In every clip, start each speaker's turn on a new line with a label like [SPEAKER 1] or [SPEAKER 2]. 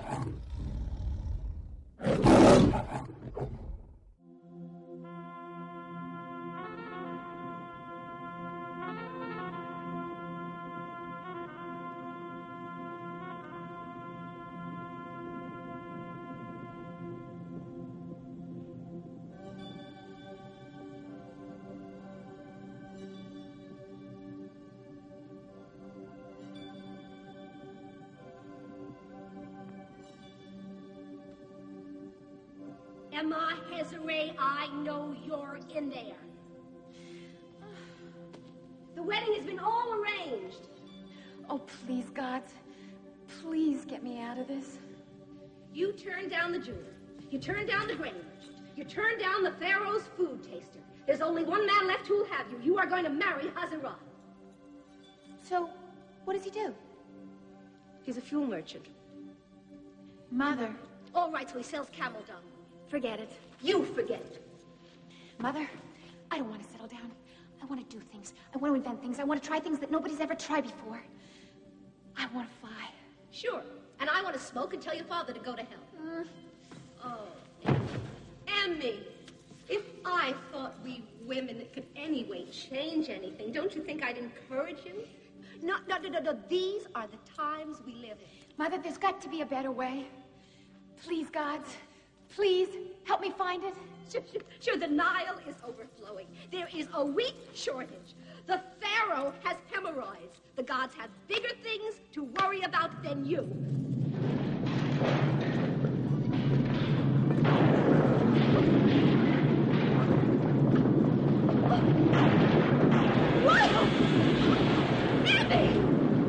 [SPEAKER 1] Emma Hesare, I know you're in there. The wedding has been all arranged.
[SPEAKER 2] Oh, please, God. Please get me out of this.
[SPEAKER 1] You turned down the jeweler. You turned down the Grange. You turned down the Pharaoh's food taster. There's only one man left who'll have you. You are going to marry Hazara.
[SPEAKER 2] So, what does he do?
[SPEAKER 1] He's a fuel merchant.
[SPEAKER 2] Mother.
[SPEAKER 1] All right, so he sells camel dung.
[SPEAKER 2] Forget it.
[SPEAKER 1] You forget it.
[SPEAKER 2] Mother, I don't want to settle down. I want to do things. I want to invent things. I want to try things that nobody's ever tried before. I want to fly.
[SPEAKER 1] Sure. And I want to smoke and tell your father to go to hell. Oh, Emmy, if I thought we women could anyway change anything, don't you think I'd encourage you? No. These are the times we live in.
[SPEAKER 2] Mother, there's got to be a better way. Please, gods. Please, help me find it.
[SPEAKER 1] Sure, the Nile is overflowing. There is a wheat shortage. The Pharaoh has hemorrhoids. The gods have bigger things to worry about than you. Whoa! Emmy!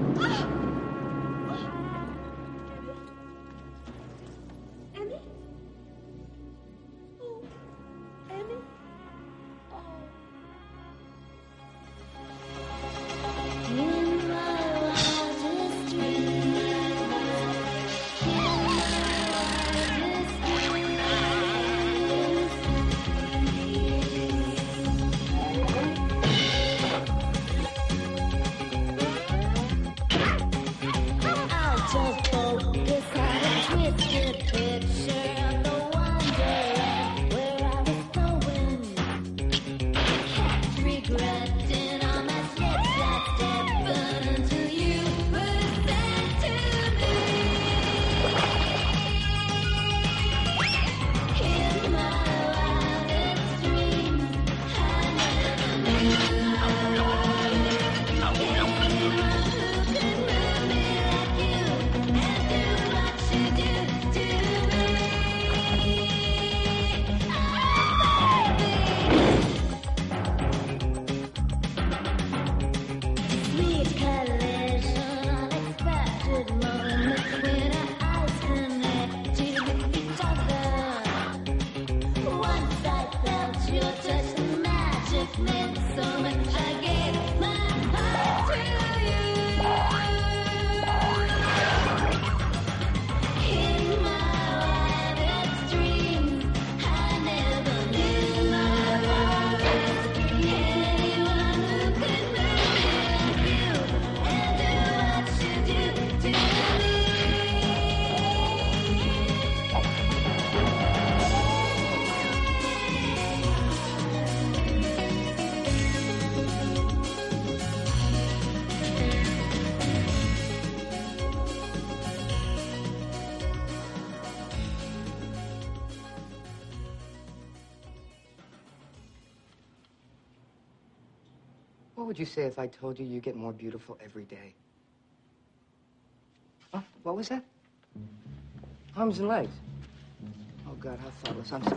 [SPEAKER 3] What would you say if I told you get more beautiful every day? Huh? What was that? Arms and legs. Oh, God, how thoughtless. I'm sorry.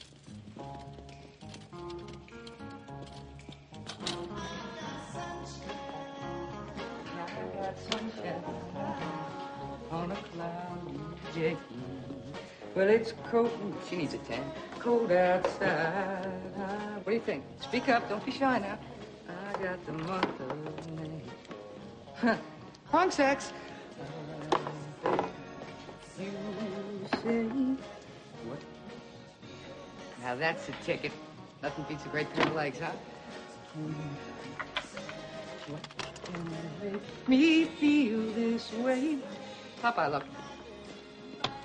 [SPEAKER 3] I got sunshine on a cloudy day. Well, it's cold. She needs a tan. Cold outside. What do you think? Speak up. Don't be shy now. I got the month of May. Huh. Wrong sex. You say what? Now that's a ticket. Nothing beats a great pair of legs, huh? What can make me feel this way? Papa, I love you.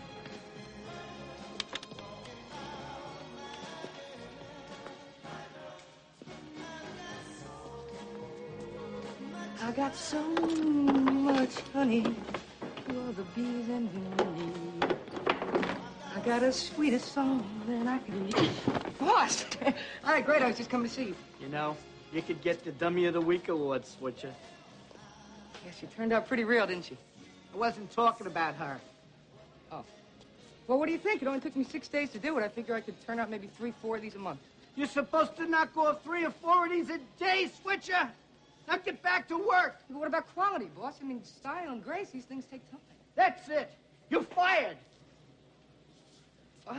[SPEAKER 3] I got so much honey for all the bees and honey. I got a sweeter song than I can reach. Boss! All right, great. I was just coming to see you.
[SPEAKER 4] You know, you could get the Dummy of the Week award, Switcher.
[SPEAKER 3] Yeah, she turned out pretty real, didn't she?
[SPEAKER 4] I wasn't talking about her.
[SPEAKER 3] Oh. Well, what do you think? It only took me 6 days to do it. I figure I could turn out maybe 3, 4 of these a month.
[SPEAKER 4] You're supposed to knock off 3 or 4 of these a day, Switcher. Now get back to work.
[SPEAKER 3] But what about quality, boss? I mean, style and grace, these things take time.
[SPEAKER 4] That's it. You're fired.
[SPEAKER 3] What?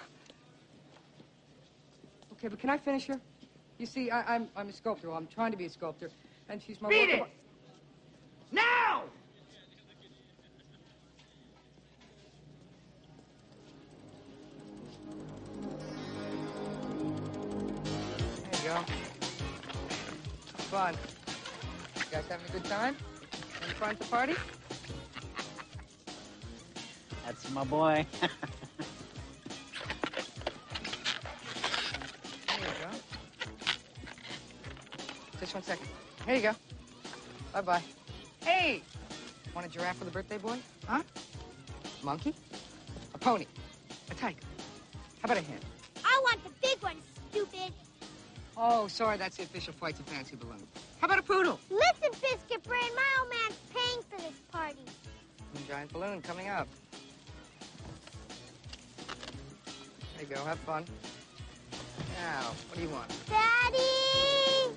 [SPEAKER 3] Okay, but can I finish her? You see, I'm a sculptor. Well, I'm trying to be a sculptor, and she's my...
[SPEAKER 4] Beat it! Now!
[SPEAKER 3] There you go. Fun. You guys having a good time? Any fun at the party?
[SPEAKER 4] That's my boy.
[SPEAKER 3] There you go. Just 1 second. Here you go. Bye-bye. Hey! Want a giraffe for the birthday boy? Huh? Monkey? A pony? A tiger? How about a hen?
[SPEAKER 5] I want the big one, stupid.
[SPEAKER 3] Oh, sorry, that's the official Flights of Fancy balloon. How about a poodle?
[SPEAKER 5] Listen, Biscuit Brain, my old man's paying for this party.
[SPEAKER 3] Giant balloon coming up. There you go, have fun. Now, what do you want?
[SPEAKER 5] Daddy!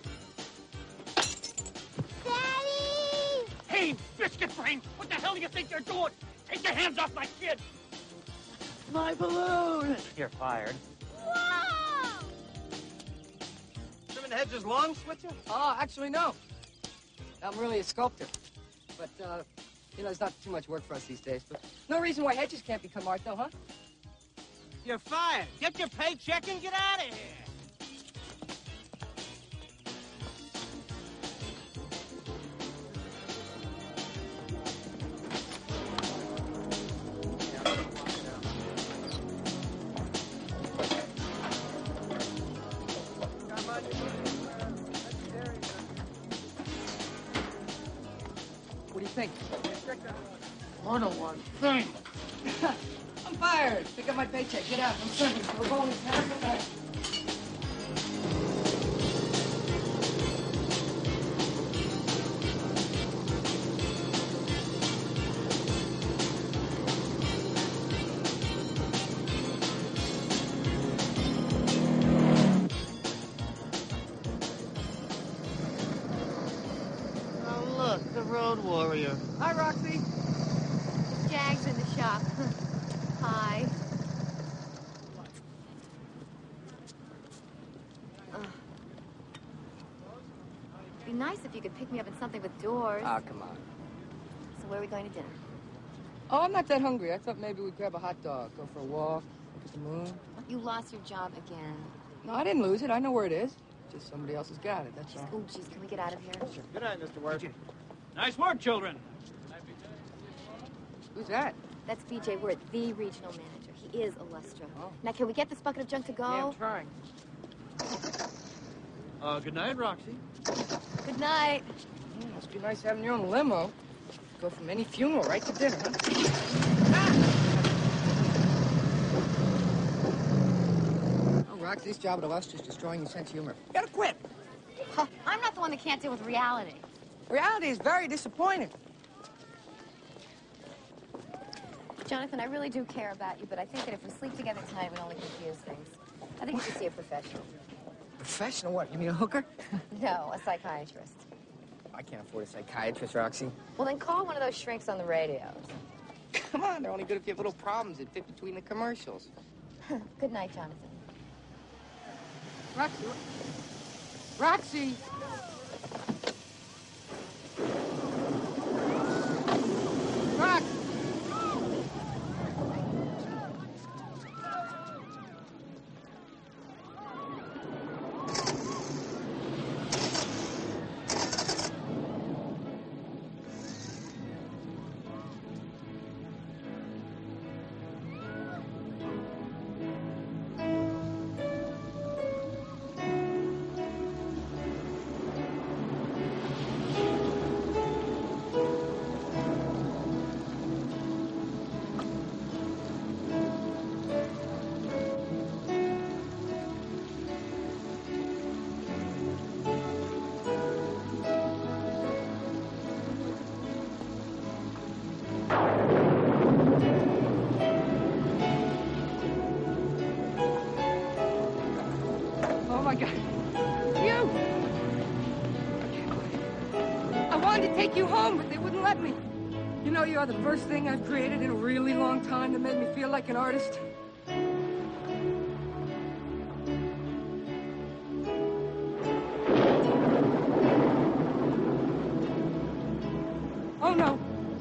[SPEAKER 5] Daddy!
[SPEAKER 6] Hey, Biscuit Brain, what the hell do you think you're doing? Take your hands off my kid!
[SPEAKER 4] My balloon. You're fired.
[SPEAKER 5] Whoa!
[SPEAKER 4] Trimming hedges long, Switcher?
[SPEAKER 3] Oh, actually, no. I'm really a sculptor. But, you know, there's not too much work for us these days. But no reason why hedges can't become art, though, huh?
[SPEAKER 6] You're fired. Get your paycheck and get out of here.
[SPEAKER 3] What do you think?
[SPEAKER 6] More than one thing.
[SPEAKER 3] I'm fired. Pick up my paycheck. Get out. I'm serving. We're going to town.
[SPEAKER 4] Oh, look, the Road Warrior.
[SPEAKER 3] Hi, Roxy.
[SPEAKER 2] Jag's in the shop. Hi. It'd be nice if you could pick me up in something with doors.
[SPEAKER 3] Ah, come on.
[SPEAKER 2] So where are we going to dinner?
[SPEAKER 3] Oh, I'm not that hungry. I thought maybe we'd grab a hot dog, go for a walk, look at the moon.
[SPEAKER 2] You lost your job again.
[SPEAKER 3] No, I didn't lose it. I know where it is. Just somebody else has got it. That's all.
[SPEAKER 2] Oh, geez, can we get out of here?
[SPEAKER 3] Sure.
[SPEAKER 6] Good night, Mr. Ward. Nice work, children.
[SPEAKER 3] Who's that?
[SPEAKER 2] That's BJ Wirt, the regional manager. He is Illustra.
[SPEAKER 3] Oh.
[SPEAKER 2] Now, can we get this bucket of junk to go?
[SPEAKER 3] Yeah, I'm trying.
[SPEAKER 6] Good night, Roxy.
[SPEAKER 2] Good night.
[SPEAKER 3] Must be nice having your own limo. Go from any funeral right to dinner, huh? Oh, Rox, this job at Illustra's destroying your sense of humor. You gotta quit.
[SPEAKER 2] Huh, I'm not the one that can't deal with reality.
[SPEAKER 3] Reality is very disappointing.
[SPEAKER 2] Jonathan, I really do care about you, but I think that if we sleep together tonight, it would only confuse things. I think you should see a professional.
[SPEAKER 3] Professional what? You mean a hooker?
[SPEAKER 2] No, a psychiatrist.
[SPEAKER 3] I can't afford a psychiatrist, Roxy.
[SPEAKER 2] Well, then call one of those shrinks on the radios.
[SPEAKER 3] Come on, they're only good if you have little problems that fit between the commercials.
[SPEAKER 2] Good night, Jonathan.
[SPEAKER 3] Roxy, Roxy! Roxy! take you home, but they wouldn't let me. You know, you are the first thing I've created in a really long time that made me feel like an artist. Oh, no.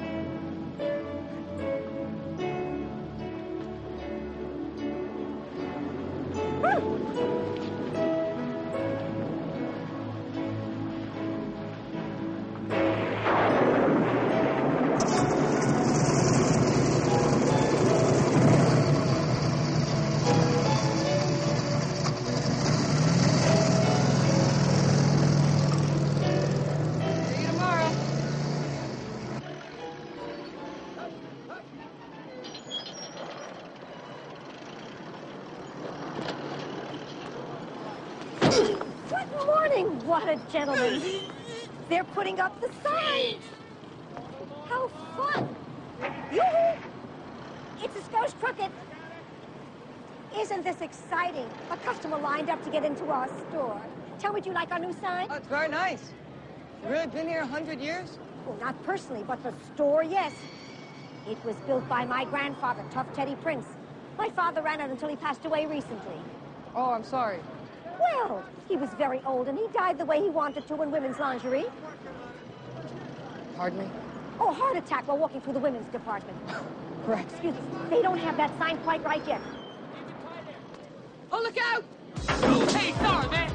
[SPEAKER 7] Good morning, what a gentleman. They're putting up the signs. How fun. Yoo-hoo! It's a Skosh Crooked. Isn't this exciting? A customer lined up to get into our store. Tell me, do you like our new sign?
[SPEAKER 3] Oh, it's very nice. You really been here 100 years?
[SPEAKER 7] Well, not personally, but the store, yes. It was built by my grandfather, Tough Teddy Prince. My father ran it until he passed away recently.
[SPEAKER 3] Oh, I'm sorry.
[SPEAKER 7] Well, he was very old, and he died the way he wanted to in women's lingerie.
[SPEAKER 3] Pardon me?
[SPEAKER 7] Oh, heart attack while walking through the women's department.
[SPEAKER 3] Correct.
[SPEAKER 7] Excuse me. They don't have that sign quite right yet.
[SPEAKER 3] Oh, look out!
[SPEAKER 6] Hey, sorry, man.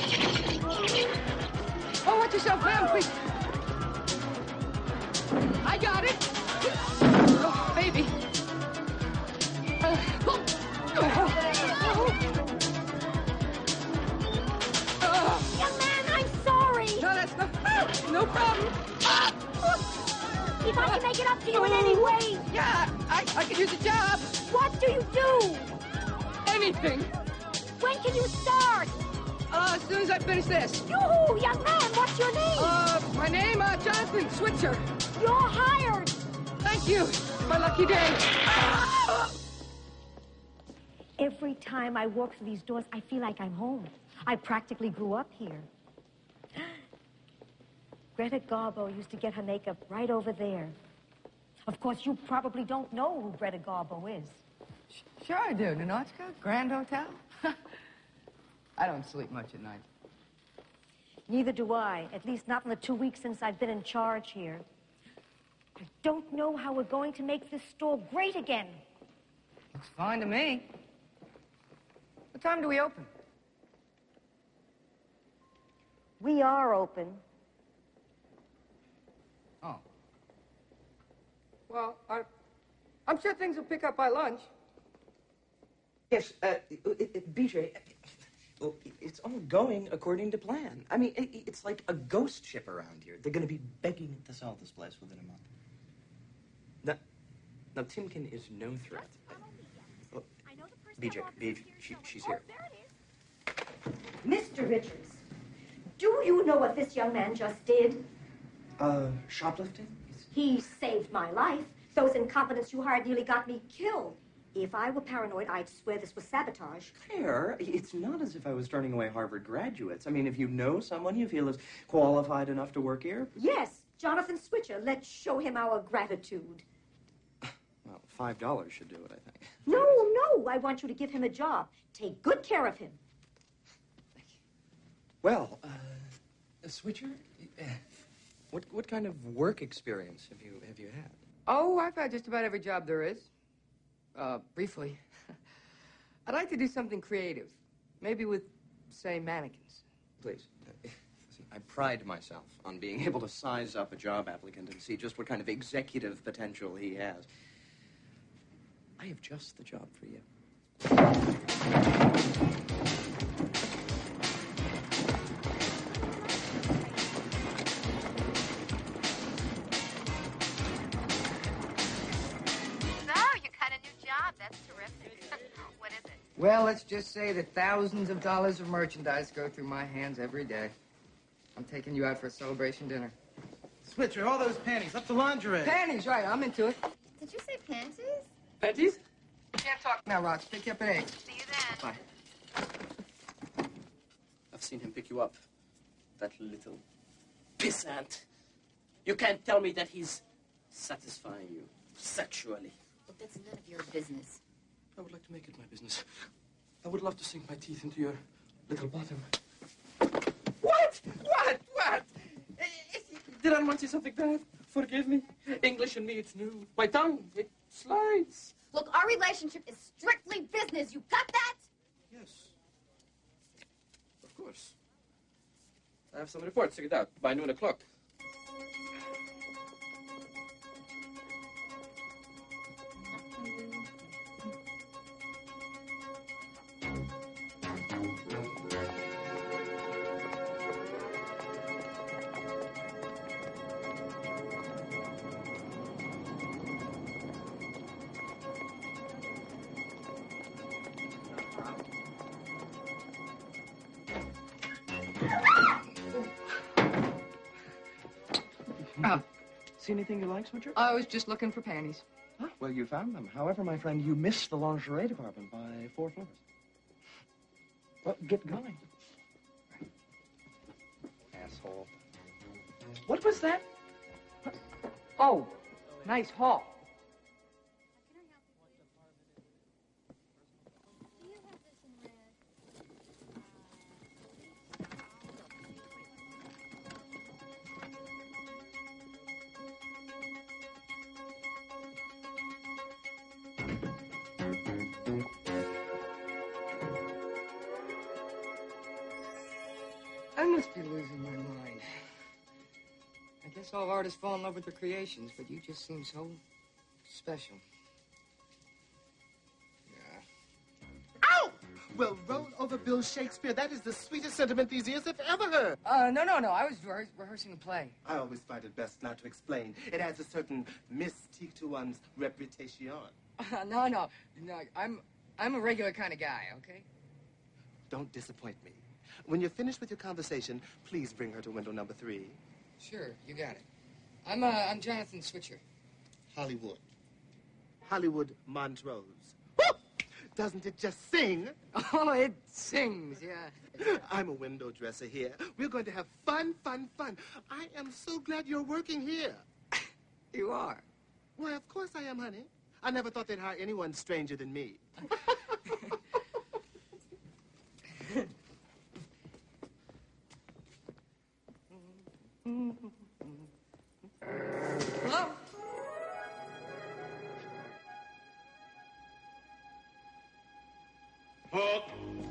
[SPEAKER 3] Oh, watch yourself, ma'am, please. I got it. Oh, baby.
[SPEAKER 7] Young man, I'm sorry.
[SPEAKER 3] No, that's no problem.
[SPEAKER 7] If I can make it up to you in any way.
[SPEAKER 3] Yeah, I could use a job.
[SPEAKER 7] What do you do?
[SPEAKER 3] Anything.
[SPEAKER 7] When can you start?
[SPEAKER 3] As soon as I finish this.
[SPEAKER 7] Yoo-hoo, young man, what's your name?
[SPEAKER 3] My name, Jonathan Switzer.
[SPEAKER 7] You're hired.
[SPEAKER 3] Thank you. My lucky day.
[SPEAKER 7] Every time I walk through these doors, I feel like I'm home. I practically grew up here. Greta Garbo used to get her makeup right over there. Of course, you probably don't know who Greta Garbo is.
[SPEAKER 3] Sure I do. Ninotchka, Grand Hotel. I don't sleep much at night.
[SPEAKER 7] Neither do I, at least not in the 2 weeks since I've been in charge here. I don't know how we're going to make this store great again.
[SPEAKER 3] Looks fine to me. What time do we open?
[SPEAKER 7] We are open.
[SPEAKER 3] Oh. Well, I'm sure things will pick up by lunch.
[SPEAKER 8] Yes, BJ, well, it's all going according to plan. I mean, it's like a ghost ship around here. They're going to be begging to sell this place within a month. Now Timken is no threat. Well, BJ, she's here.
[SPEAKER 7] Mr. Richards, do you know what this young man just did?
[SPEAKER 8] Shoplifting?
[SPEAKER 7] He saved my life. Those incompetents you hired nearly got me killed. If I were paranoid, I'd swear this was sabotage.
[SPEAKER 8] Claire, it's not as if I was turning away Harvard graduates. I mean, if you know someone you feel is qualified enough to work here...
[SPEAKER 7] Yes, Jonathan Switcher. Let's show him our gratitude.
[SPEAKER 8] Well, $5 should do it, I think.
[SPEAKER 7] No, I want you to give him a job. Take good care of him.
[SPEAKER 8] Well, Switcher, what kind of work experience have you had?
[SPEAKER 3] Oh, I've had just about every job there is. Briefly. I'd like to do something creative. Maybe with, say, mannequins.
[SPEAKER 8] Please. Listen, I pride myself on being able to size up a job applicant and see just what kind of executive potential he has. I have just the job for you.
[SPEAKER 3] Well, let's just say that thousands of dollars of merchandise go through my hands every day. I'm taking you out for a celebration dinner.
[SPEAKER 4] Switcher, all those panties, up to lingerie.
[SPEAKER 3] Panties, right, I'm into it.
[SPEAKER 2] Did you say panties?
[SPEAKER 3] Panties? Can't talk now, Rox. Pick you up at 8.
[SPEAKER 2] See you then.
[SPEAKER 8] Bye. I've seen him pick you up. That little pissant.
[SPEAKER 9] You can't tell me that he's satisfying you sexually.
[SPEAKER 3] Look, that's none of your business.
[SPEAKER 9] I would like to make it my business. I would love to sink my teeth into your little bottom. What? Did I want you something bad? Forgive me. English and me, it's new. My tongue, it slides.
[SPEAKER 2] Look, our relationship is strictly business. You got that?
[SPEAKER 9] Yes. Of course. I have some reports to get out by noon o'clock.
[SPEAKER 8] See anything you like, Switcher?
[SPEAKER 3] I was just looking for panties.
[SPEAKER 8] Huh? Well, you found them. However, my friend, you missed the lingerie department by 4 floors. Well, get going. Asshole. What was that?
[SPEAKER 3] Oh, nice haul. I must be losing my mind. I guess all artists fall in love with their creations, but you just seem so special. Yeah.
[SPEAKER 10] Ow! Well, roll over Bill Shakespeare. That is the sweetest sentiment these ears have ever heard.
[SPEAKER 3] No. I was rehearsing a play.
[SPEAKER 10] I always find it best not to explain. It adds a certain mystique to one's reputation.
[SPEAKER 3] No. I'm a regular kind of guy, okay?
[SPEAKER 10] Don't disappoint me. When you're finished with your conversation, please bring her to window number 3.
[SPEAKER 3] Sure, you got it. I'm Jonathan Switcher.
[SPEAKER 10] Hollywood. Hollywood Montrose. Woo! Doesn't it just sing?
[SPEAKER 3] Oh, it sings, yeah.
[SPEAKER 10] I'm a window dresser here. We're going to have fun. I am so glad you're working here.
[SPEAKER 3] You are?
[SPEAKER 10] Why, of course I am, honey. I never thought they'd hire anyone stranger than me.
[SPEAKER 3] Hello?
[SPEAKER 11] Halt!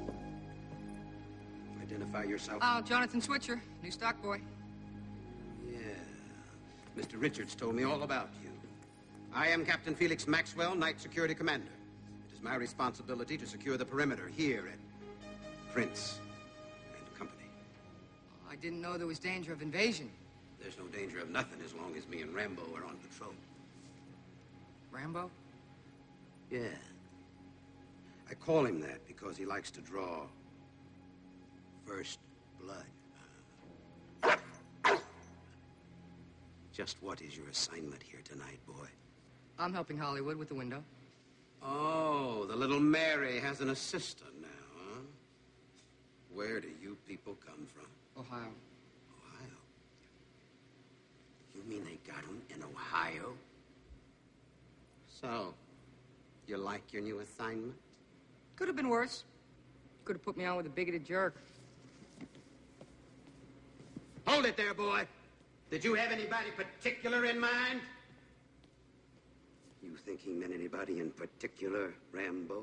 [SPEAKER 11] Identify yourself.
[SPEAKER 3] Jonathan Switcher, new stock boy.
[SPEAKER 11] Yeah. Mr. Richards told me all about you. I am Captain Felix Maxwell, Night Security Commander. It is my responsibility to secure the perimeter here at Prince and Company.
[SPEAKER 3] I didn't know there was danger of invasion.
[SPEAKER 11] There's no danger of nothing as long as me and Rambo are on patrol.
[SPEAKER 3] Rambo?
[SPEAKER 11] Yeah. I call him that because he likes to draw first blood. Just what is your assignment here tonight, boy?
[SPEAKER 3] I'm helping Hollywood with the window.
[SPEAKER 11] Oh, the little Mary has an assistant now, huh? Where do you people come from?
[SPEAKER 3] Ohio.
[SPEAKER 11] Ohio? You mean they got him in Ohio? So, you like your new assignment?
[SPEAKER 3] Could have been worse. Could have put me on with a bigoted jerk.
[SPEAKER 11] Hold it there, boy. Did you have anybody particular in mind? You think he meant anybody in particular, Rambo?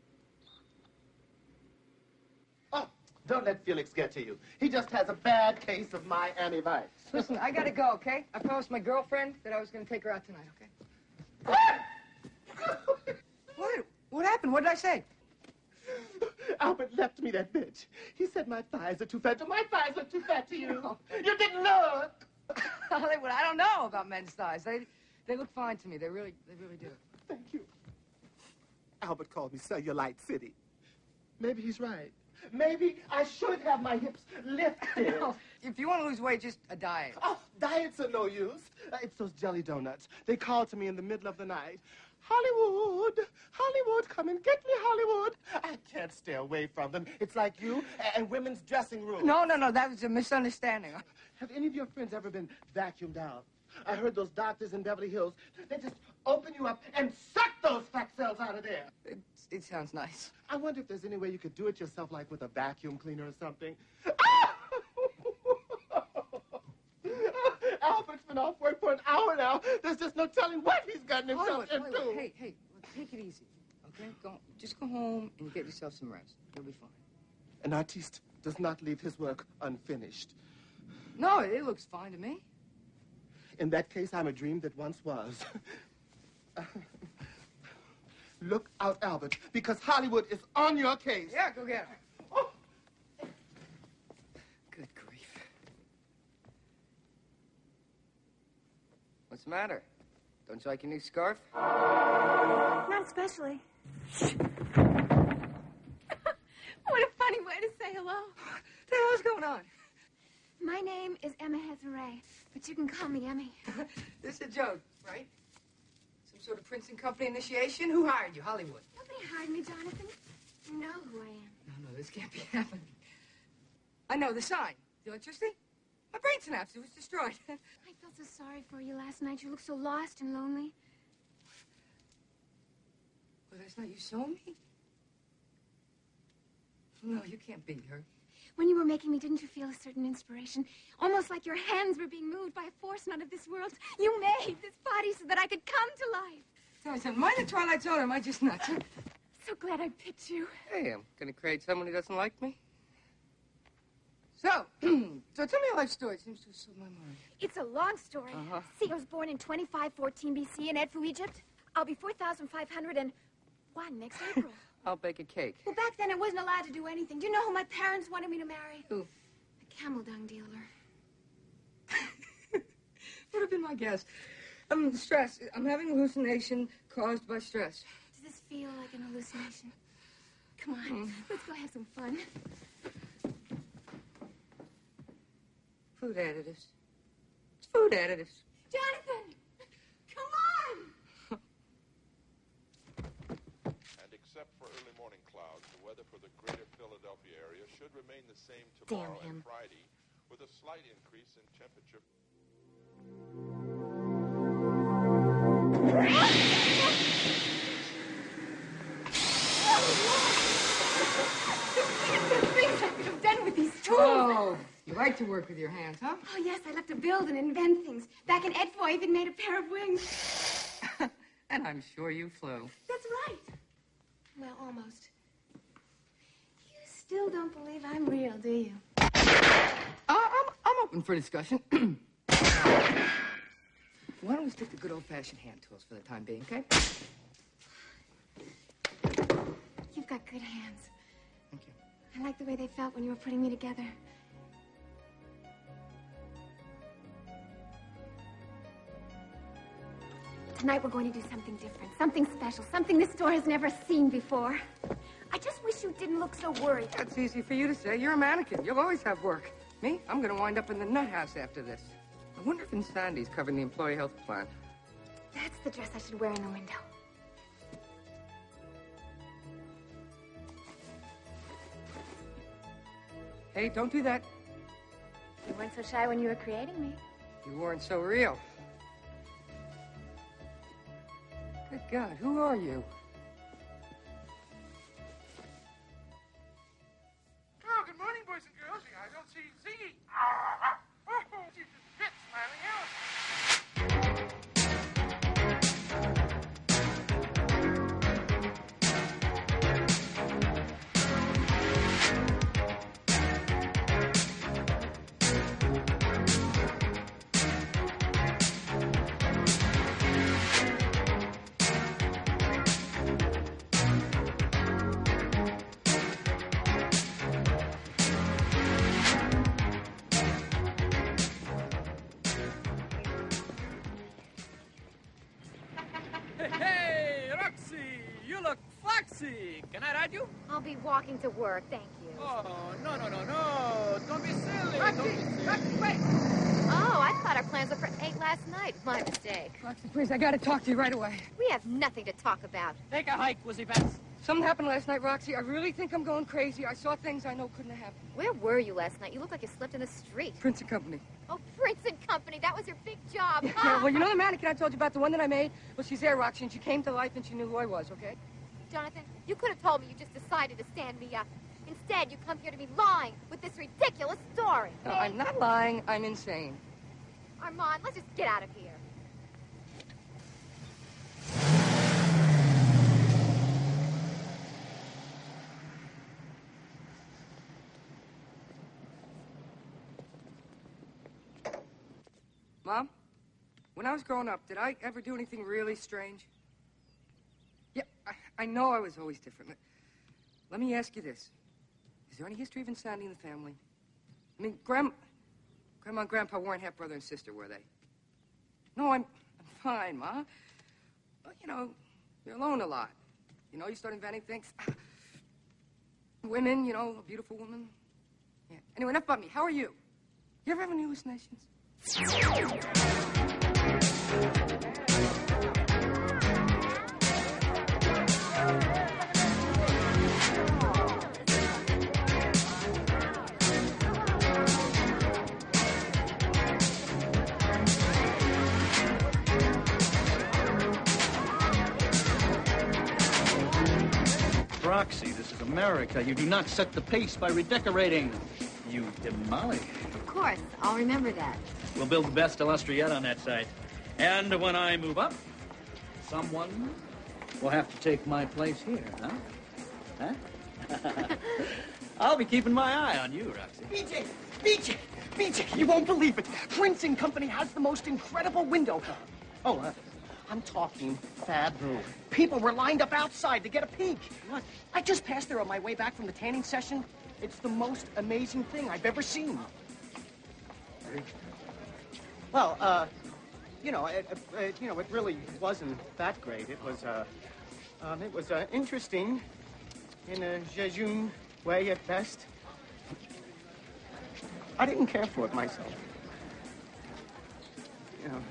[SPEAKER 10] Oh, don't let Felix get to you. He just has a bad case of Miami Vice.
[SPEAKER 3] Listen, I gotta go, okay? I promised my girlfriend that I was gonna take her out tonight, okay? What happened? What did I say?
[SPEAKER 10] Albert left me that bitch. He said my thighs are too fat. My thighs are too fat to you. You didn't look.
[SPEAKER 3] Hollywood, I don't know about men's thighs. They look fine to me. They really do.
[SPEAKER 10] Thank you. Albert called me Cellulite City. Maybe he's right. Maybe I should have my hips lifted.
[SPEAKER 3] No, if you want to lose weight, just a diet.
[SPEAKER 10] Oh, diets are no use. It's those jelly donuts. They called to me in the middle of the night. Hollywood, come and get me, Hollywood. I can't stay away from them. It's like you and women's dressing rooms.
[SPEAKER 3] No, that was a misunderstanding.
[SPEAKER 10] Have any of your friends ever been vacuumed out? I heard those doctors in Beverly Hills, they just open you up and suck those fat cells out of there.
[SPEAKER 3] It sounds nice.
[SPEAKER 10] I wonder if there's any way you could do it yourself, like with a vacuum cleaner or something. Albert's been off work for an hour now. There's just no telling what he's gotten himself into.
[SPEAKER 3] Hey, take it easy, okay? Just go home and get yourself some rest. You'll be fine.
[SPEAKER 10] An artiste does not leave his work unfinished.
[SPEAKER 3] No, it looks fine to me.
[SPEAKER 10] In that case, I'm a dream that once was. Look out, Albert, because Hollywood is on your case.
[SPEAKER 3] Yeah, go get her.
[SPEAKER 10] Oh.
[SPEAKER 3] Good grief. What's the matter? Don't you like your new scarf?
[SPEAKER 2] Not especially. What a funny way to say hello.
[SPEAKER 3] What the hell is going on?
[SPEAKER 2] My name is Emma Hezare, but you can call me Emmy.
[SPEAKER 3] This is a joke, right? Some sort of Princeton Company initiation? Who hired you? Hollywood.
[SPEAKER 2] Nobody hired me, Jonathan. You know who I am.
[SPEAKER 3] No, this can't be happening. I know, the sign. The electricity? My brain synapse. It was destroyed.
[SPEAKER 2] I felt so sorry for you last night. You looked so lost and lonely.
[SPEAKER 3] Well, last night you saw me? No, you can't be her.
[SPEAKER 2] When you were making me, didn't you feel a certain inspiration? Almost like your hands were being moved by a force not of this world. You made this body so that I could come to life.
[SPEAKER 3] Listen, am I the Twilight Zone or am I just nuts?
[SPEAKER 2] So glad I picked you.
[SPEAKER 3] Hey, I'm gonna create someone who doesn't like me. So tell me your life story. It seems to have slipped my mind.
[SPEAKER 2] It's a long story. See, I was born in 2514 BC in Edfu, Egypt. I'll be 4,501 next April.
[SPEAKER 3] I'll bake a cake.
[SPEAKER 2] Well, back then I wasn't allowed to do anything. Do you know who my parents wanted me to marry?
[SPEAKER 3] Who?
[SPEAKER 2] A camel dung dealer.
[SPEAKER 3] Would have been my guess. Stress. I'm having a hallucination caused by stress.
[SPEAKER 2] Does this feel like an hallucination? Come on, let's go have some fun.
[SPEAKER 3] Food additives. It's food additives.
[SPEAKER 2] Jonathan! Come on!
[SPEAKER 12] And except for early morning clouds, the weather for the greater Philadelphia area should remain the same tomorrow and Friday, with a slight increase in temperature.
[SPEAKER 2] I'm done with these tools.
[SPEAKER 3] Oh, you like to work with your hands, huh?
[SPEAKER 2] Oh, yes, I love to build and invent things. Back in Edfu, I even made a pair of wings.
[SPEAKER 3] And I'm sure you flew.
[SPEAKER 2] That's right. Well, almost. You still don't believe I'm real, do you?
[SPEAKER 3] I'm open for discussion. Why don't we stick to good old-fashioned hand tools for the time being, okay?
[SPEAKER 2] You've got good hands.
[SPEAKER 3] Thank you.
[SPEAKER 2] I like the way they felt when you were putting me together. Tonight we're going to do something different, something special, something this store has never seen before. I just wish you didn't look so worried.
[SPEAKER 3] That's easy for you to say. You're a mannequin. You'll always have work. Me? I'm going to wind up in the nut house after this. I wonder if Insandy's covering the employee health plan.
[SPEAKER 2] That's the dress I should wear in the window.
[SPEAKER 3] Hey, don't do that.
[SPEAKER 2] You weren't so shy when you were creating me.
[SPEAKER 3] You weren't so real. Good God, who are you?
[SPEAKER 6] Oh, good morning, boys and girls. I don't see Ziggy. Oh, she's a bit smiling out.
[SPEAKER 13] Hey, Roxy, you look foxy. Can I ride you?
[SPEAKER 7] I'll be walking to work, thank you.
[SPEAKER 13] Oh, no. Don't be silly.
[SPEAKER 3] Roxy, wait.
[SPEAKER 7] Oh, I thought our plans were for 8 last night. My mistake.
[SPEAKER 3] Roxy, please, I got to talk to you right away.
[SPEAKER 7] We have nothing to talk about.
[SPEAKER 13] Take a hike, Wussy Pants.
[SPEAKER 14] Something happened last night, Roxy. I really think I'm going crazy. I saw things I know couldn't have happened.
[SPEAKER 2] Where were you last night? You look like you slept in the street.
[SPEAKER 14] Prince and Company.
[SPEAKER 2] Oh, Prince and Company. That was your big job.
[SPEAKER 14] Yeah, well, you know the mannequin I told you about, the one that I made? Well, she's there, Roxy, and she came to life and she knew who I was, okay?
[SPEAKER 2] Jonathan, you could have told me you just decided to stand me up. Instead, you come here to be lying with this ridiculous story.
[SPEAKER 14] No, I'm not lying. I'm insane.
[SPEAKER 2] Armand, let's just get out of here.
[SPEAKER 14] Mom, when I was growing up, did I ever do anything really strange? Yeah, I know I was always different. Let me ask you this. Is there any history of insanity in the family? I mean, Grandma and Grandpa weren't half brother and sister, were they? No, I'm fine, Ma. Well, you know, you're alone a lot. You know, you start inventing things. Women, you know, a beautiful woman. Yeah. Anyway, enough about me. How are you? You ever have any hallucinations?
[SPEAKER 15] Roxy, this is America. You do not set the pace by redecorating. You demolish.
[SPEAKER 2] Of course. I'll remember that.
[SPEAKER 15] We'll build the best illustriette on that site. And when I move up, someone will have to take my place here, huh? Huh? I'll be keeping my eye on you, Roxy.
[SPEAKER 10] BJ, you won't believe it. Prince and Company has the most incredible window. Oh, I'm talking Fabu. People were lined up outside to get a peek. What? I just passed there on my way back from the tanning session. It's the most amazing thing I've ever seen. Well, you know, it really wasn't that great. It was interesting in a jejune way at best. I didn't care for it myself. You know.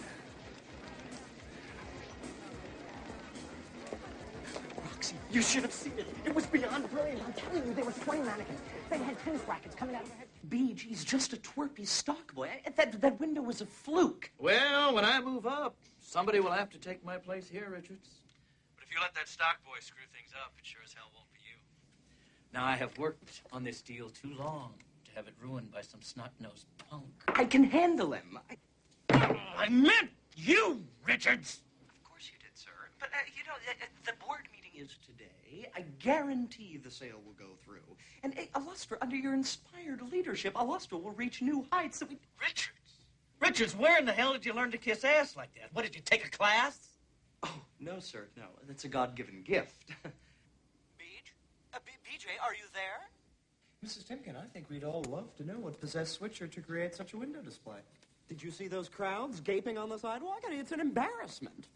[SPEAKER 10] Roxy, you should have seen it. It was beyond brilliant. I'm telling you, there were swing mannequins. They had tennis rackets coming out of their heads.
[SPEAKER 8] He's just a twerpy stock boy. That window was a fluke.
[SPEAKER 15] Well, when I move up, somebody will have to take my place here, Richards. But if you let that stock boy screw things up, it sure as hell won't be you. Now, I have worked on this deal too long to have it ruined by some snot-nosed punk.
[SPEAKER 8] I can handle him.
[SPEAKER 15] I meant you, Richards!
[SPEAKER 8] Of course you did, sir. But, you know, the board meeting is today. I guarantee the sale will go through. And Illustra, under your inspired leadership, Illustra will reach new heights that we...
[SPEAKER 15] Richards, where in the hell did you learn to kiss ass like that? What, did you take a class?
[SPEAKER 8] Oh, no, sir, no. That's a God-given gift.
[SPEAKER 16] BJ, are you there?
[SPEAKER 8] Mrs. Timken, I think we'd all love to know what possessed Switcher to create such a window display.
[SPEAKER 16] Did you see those crowds gaping on the sidewalk? I mean, it's an embarrassment.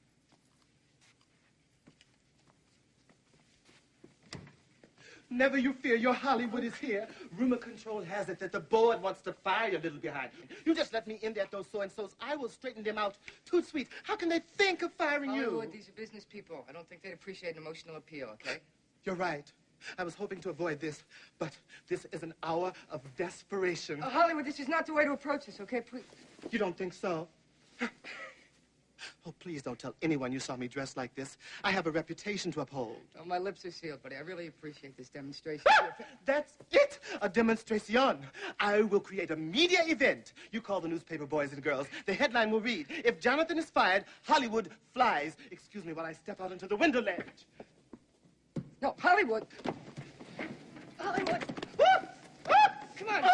[SPEAKER 10] Never you fear, your Hollywood is here. Rumor control has it that the board wants to fire your little behind. You just let me in there at those so-and-sos. I will straighten them out. Too sweet. How can they think of firing
[SPEAKER 14] Hollywood,
[SPEAKER 10] you?
[SPEAKER 14] these are business people. I don't think they'd appreciate an emotional appeal, okay?
[SPEAKER 10] You're right. I was hoping to avoid this, but this is an hour of desperation.
[SPEAKER 14] Hollywood, this is not the way to approach this, okay? Please.
[SPEAKER 10] You don't think so? Oh, please don't tell anyone you saw me dressed like this. I have a reputation to uphold.
[SPEAKER 14] Oh, my lips are sealed, buddy. I really appreciate this demonstration.
[SPEAKER 10] That's it! A demonstration. I will create a media event. You call the newspaper boys and girls. The headline will read, "If Jonathan is fired, Hollywood flies." Excuse me while I step out into the window ledge.
[SPEAKER 14] No, Hollywood. Hollywood. Come on.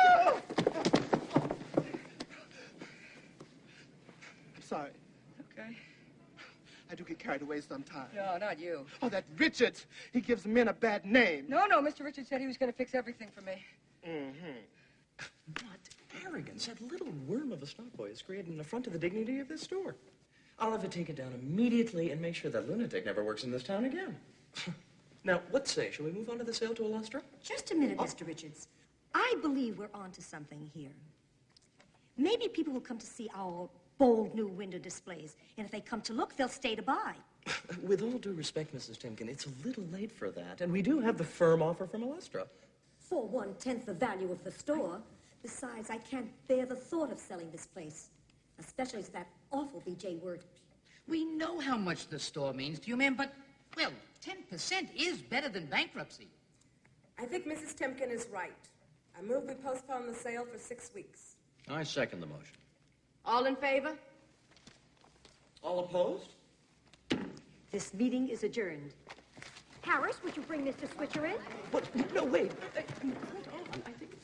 [SPEAKER 10] I'm sorry.
[SPEAKER 14] Okay.
[SPEAKER 10] I do get carried away sometimes.
[SPEAKER 14] No, not you.
[SPEAKER 10] Oh, that Richard. He gives men a bad name.
[SPEAKER 14] No, Mr. Richards said he was going to fix everything for me.
[SPEAKER 8] What arrogance that little worm of a stock boy is creating an affront to the dignity of this store. I'll have to take it down immediately and make sure that lunatic never works in this town again. Now, what say? Shall we move on to the sale to Illustra?
[SPEAKER 7] Just a minute, Mr. Richards. I believe we're onto something here. Maybe people will come to see our bold new window displays. And if they come to look, they'll stay to buy.
[SPEAKER 8] With all due respect, Mrs. Timken, it's a little late for that. And we do have the firm offer from Alestra.
[SPEAKER 7] For 1/10 the value of the store. Besides, I can't bear the thought of selling this place. Especially to that awful B.J. Wirt.
[SPEAKER 17] We know how much the store means to you, ma'am, but, well, 10% is better than bankruptcy.
[SPEAKER 18] I think Mrs. Timken is right. I move we postpone the sale for 6 weeks.
[SPEAKER 15] I second the motion.
[SPEAKER 18] All in favor?
[SPEAKER 8] All opposed?
[SPEAKER 7] This meeting is adjourned. Harris, would you bring Mr. Switcher in?
[SPEAKER 8] What? No, wait. Hold on. I think...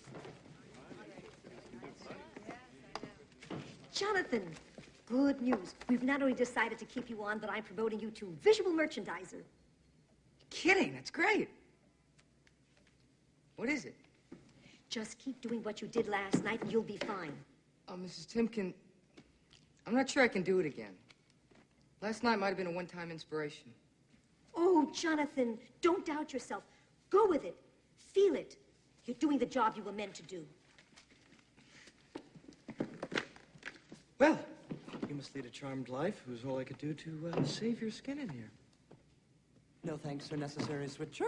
[SPEAKER 7] Jonathan, good news. We've not only decided to keep you on, but I'm promoting you to visual merchandiser.
[SPEAKER 14] Kidding, that's great. What is it?
[SPEAKER 7] Just keep doing what you did last night and you'll be fine.
[SPEAKER 14] Oh, Mrs. Timken, I'm not sure I can do it again. Last night might have been a one-time inspiration.
[SPEAKER 7] Oh, Jonathan, don't doubt yourself. Go with it. Feel it. You're doing the job you were meant to do.
[SPEAKER 8] Well, you must lead a charmed life. It was all I could do to save your skin in here.
[SPEAKER 16] No thanks are necessary, Switcher.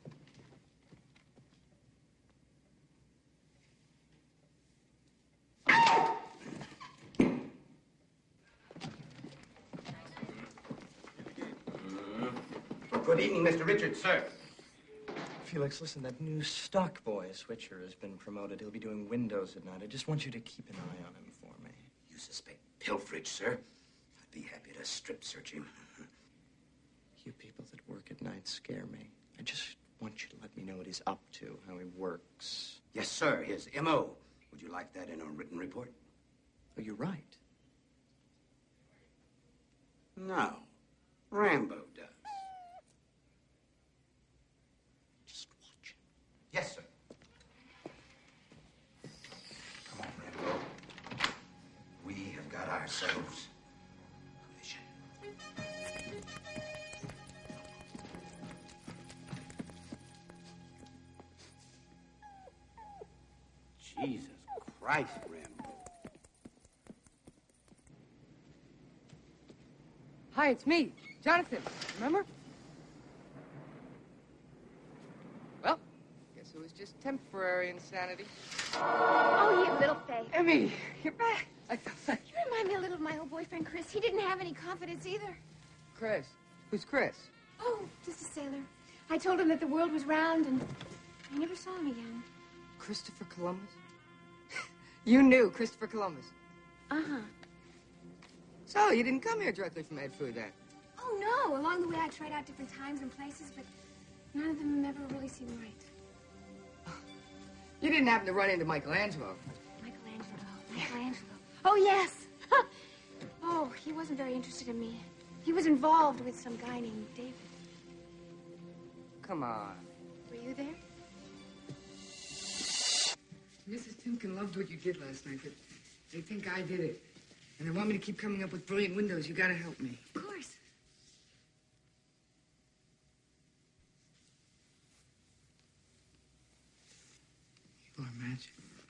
[SPEAKER 11] Good evening, Mr. Richards, sir.
[SPEAKER 8] Felix, listen, that new stock boy Switcher has been promoted. He'll be doing windows at night. I just want you to keep an eye on him for me.
[SPEAKER 11] You suspect pilferage, sir? I'd be happy to strip search him.
[SPEAKER 8] You people that work at night scare me. I just want you to let me know what he's up to, how he works.
[SPEAKER 11] Yes, sir. His M.O. Would you like that in a written report?
[SPEAKER 8] Oh, you're right.
[SPEAKER 11] No. Rambo does.
[SPEAKER 8] Just watch him.
[SPEAKER 11] Yes, sir. Come on, Rambo. We have got ourselves a mission. Jesus Christ, Rambo.
[SPEAKER 14] Hi, it's me, Jonathan. Remember? Well, guess it was just temporary insanity.
[SPEAKER 2] Oh, you little fake.
[SPEAKER 14] Emmy, you're back.
[SPEAKER 2] You remind me a little of my old boyfriend, Chris. He didn't have any confidence either.
[SPEAKER 14] Chris. Who's Chris?
[SPEAKER 2] Oh, just a sailor. I told him that the world was round, and I never saw him again.
[SPEAKER 14] Christopher Columbus? You knew Christopher Columbus?
[SPEAKER 2] Uh-huh.
[SPEAKER 14] So, you didn't come here directly from Ed Fu, then?
[SPEAKER 2] Oh, no. Along the way, I tried out different times and places, but none of them ever really seemed right.
[SPEAKER 14] You didn't happen to run into Michelangelo?
[SPEAKER 2] Michelangelo. Oh, yes. Oh, he wasn't very interested in me. He was involved with some guy named David.
[SPEAKER 14] Come on.
[SPEAKER 2] Were you there?
[SPEAKER 14] Mrs. Timken loved what you did last night, but they think I did it. And they want me to keep coming up with brilliant windows. You gotta help me.
[SPEAKER 2] Of course.
[SPEAKER 14] You are magic.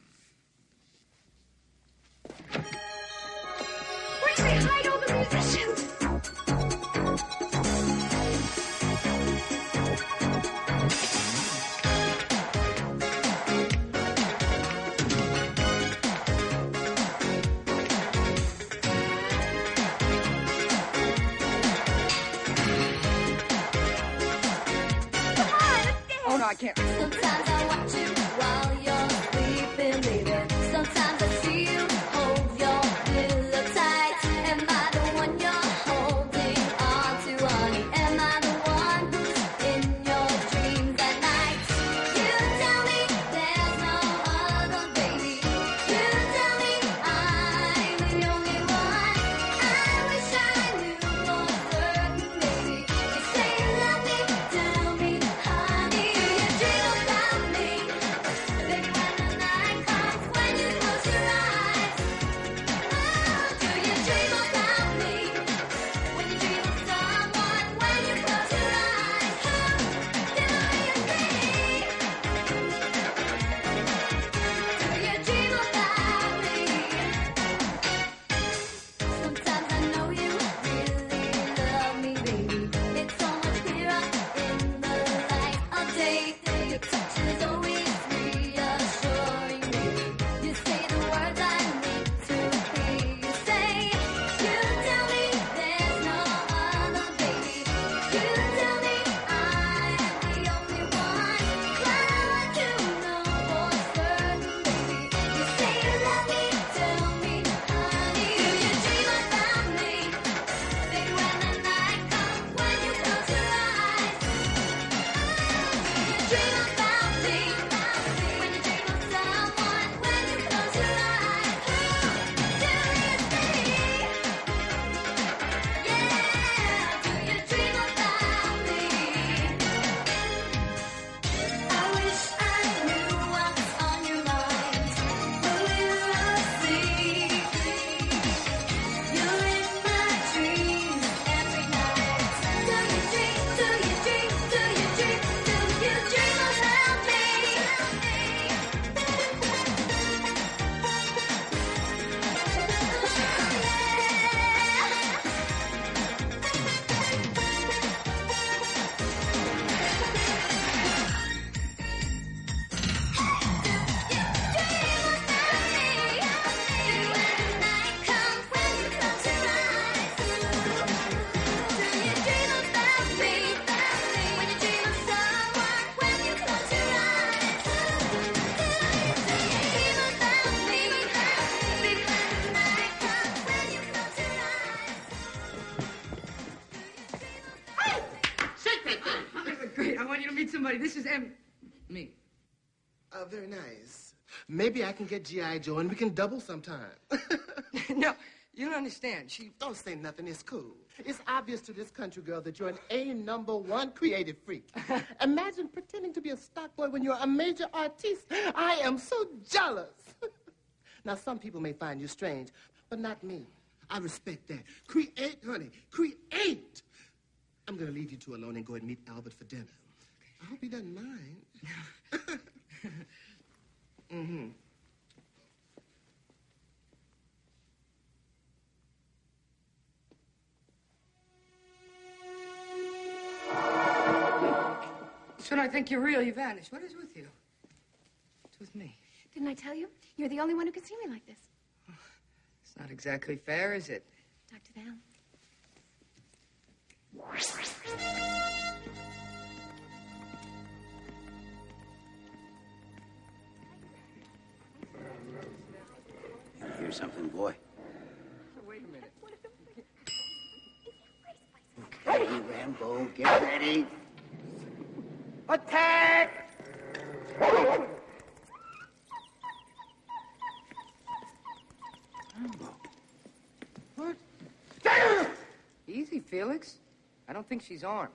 [SPEAKER 2] Where do they hide all the musicians?
[SPEAKER 14] Oh, no, I can't.
[SPEAKER 19] Sometimes I watch you while you're sleeping, baby. Sometimes I see you hold your pillow tight. Am I the one you're holding on to, honey? Am I the one who's in your dreams at night? You tell me there's no other, baby. You tell me I'm the only one. I wish I knew for certain, baby. You say you love me, tell me, honey. Do you dream about
[SPEAKER 14] somebody. This is me.
[SPEAKER 20] Very nice. Maybe I can get G.I. Joe and we can double sometime.
[SPEAKER 14] No, you don't understand. She...
[SPEAKER 20] Don't say nothing. It's cool. It's obvious to this country girl that you're an A1 creative freak. Imagine pretending to be a stock boy when you're a major artiste. I am so jealous. Now, some people may find you strange, but not me. I respect that. Create, honey. Create. I'm going to leave you two alone and go and meet Albert for dinner. I hope he doesn't mind. Mm-hmm.
[SPEAKER 14] Son, I think you're real. You vanished. What is with you? What's with me?
[SPEAKER 2] Didn't I tell you? You're the only one who can see me like this.
[SPEAKER 14] It's not exactly fair, is it?
[SPEAKER 2] Talk to them.
[SPEAKER 11] You hear something, boy?
[SPEAKER 14] Wait a minute.
[SPEAKER 11] Okay, Rambo, get ready.
[SPEAKER 14] Attack! What? Easy, Felix. I don't think she's armed.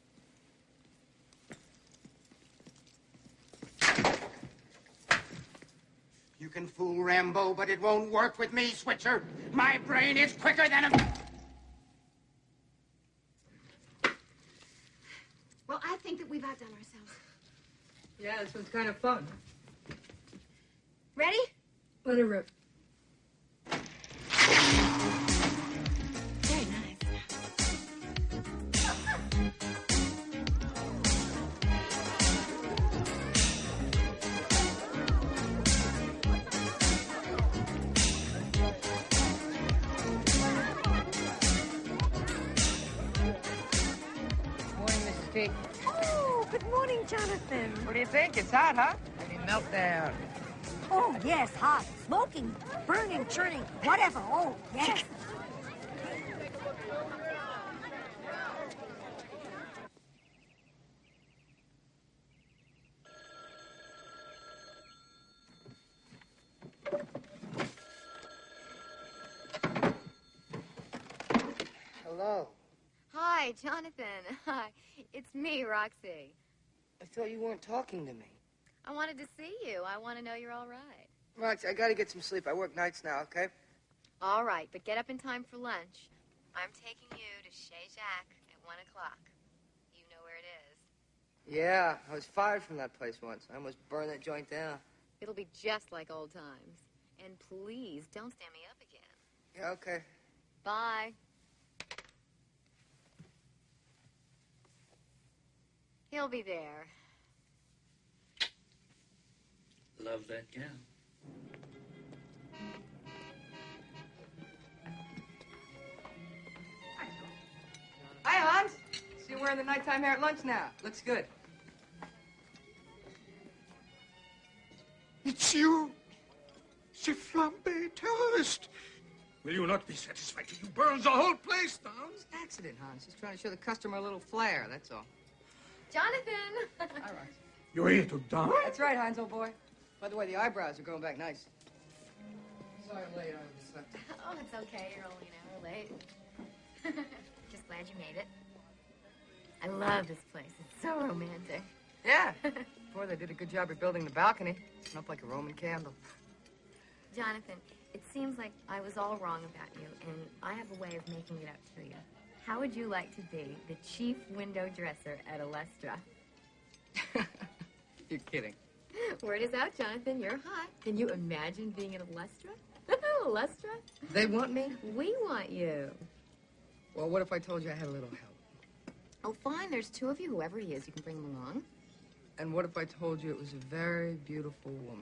[SPEAKER 11] You can fool Rambo, but it won't work with me, Switcher. My brain is quicker than a...
[SPEAKER 2] Well, I think that we've outdone ourselves.
[SPEAKER 14] Yeah, this one's kind of fun.
[SPEAKER 2] Ready?
[SPEAKER 14] Let her rip.
[SPEAKER 2] Very nice.
[SPEAKER 14] Morning, Mrs. T.
[SPEAKER 7] Oh, good morning, Jonathan.
[SPEAKER 14] What do you think? It's hot, huh? Any meltdown.
[SPEAKER 7] Oh, yes, hot. Smoking, burning, churning, whatever. Oh, yes.
[SPEAKER 14] Hello.
[SPEAKER 21] Hi, Jonathan. Hi. It's me, Roxy.
[SPEAKER 14] I thought you weren't talking to me.
[SPEAKER 21] I wanted to see you. I want to know you're all right.
[SPEAKER 14] Roxy, I gotta get some sleep. I work nights now, okay?
[SPEAKER 21] All right, but get up in time for lunch. I'm taking you to Chez Jacques at 1 o'clock. You know where it is.
[SPEAKER 14] Yeah, I was fired from that place once. I almost burned that joint down.
[SPEAKER 21] It'll be just like old times. And please, don't stand me up again.
[SPEAKER 14] Yeah, okay.
[SPEAKER 21] Bye. He'll be there.
[SPEAKER 15] Love that gown.
[SPEAKER 14] Hi, Hans. See you wearing the nighttime hair at lunch now. Looks good.
[SPEAKER 6] It's you, the flambe terrorist. Will you not be satisfied till you burn the whole place down?
[SPEAKER 14] It's an accident, Hans. Just trying to show the customer a little flair, that's all.
[SPEAKER 21] Jonathan!
[SPEAKER 14] All right.
[SPEAKER 6] You're here to die?
[SPEAKER 14] That's right, Hans, old boy. By the way, the eyebrows are growing back nice. Sorry I'm late. I just slept.
[SPEAKER 21] Oh, it's okay. You're only an hour late. Just glad you made it. I love this place. It's so romantic.
[SPEAKER 14] Yeah. Boy, they did a good job rebuilding the balcony. It's up like a Roman candle.
[SPEAKER 21] Jonathan, it seems like I was all wrong about you, and I have a way of making it up to you. How would you like to be the chief window dresser at Alestra?
[SPEAKER 14] You're kidding.
[SPEAKER 21] Word is out, Jonathan. You're hot. Can you imagine being at Alestra? Alestra?
[SPEAKER 14] They want me?
[SPEAKER 21] We want you.
[SPEAKER 14] Well, what if I told you I had a little help?
[SPEAKER 21] Oh, fine. There's two of you. Whoever he is, you can bring him along.
[SPEAKER 14] And what if I told you it was a very beautiful woman?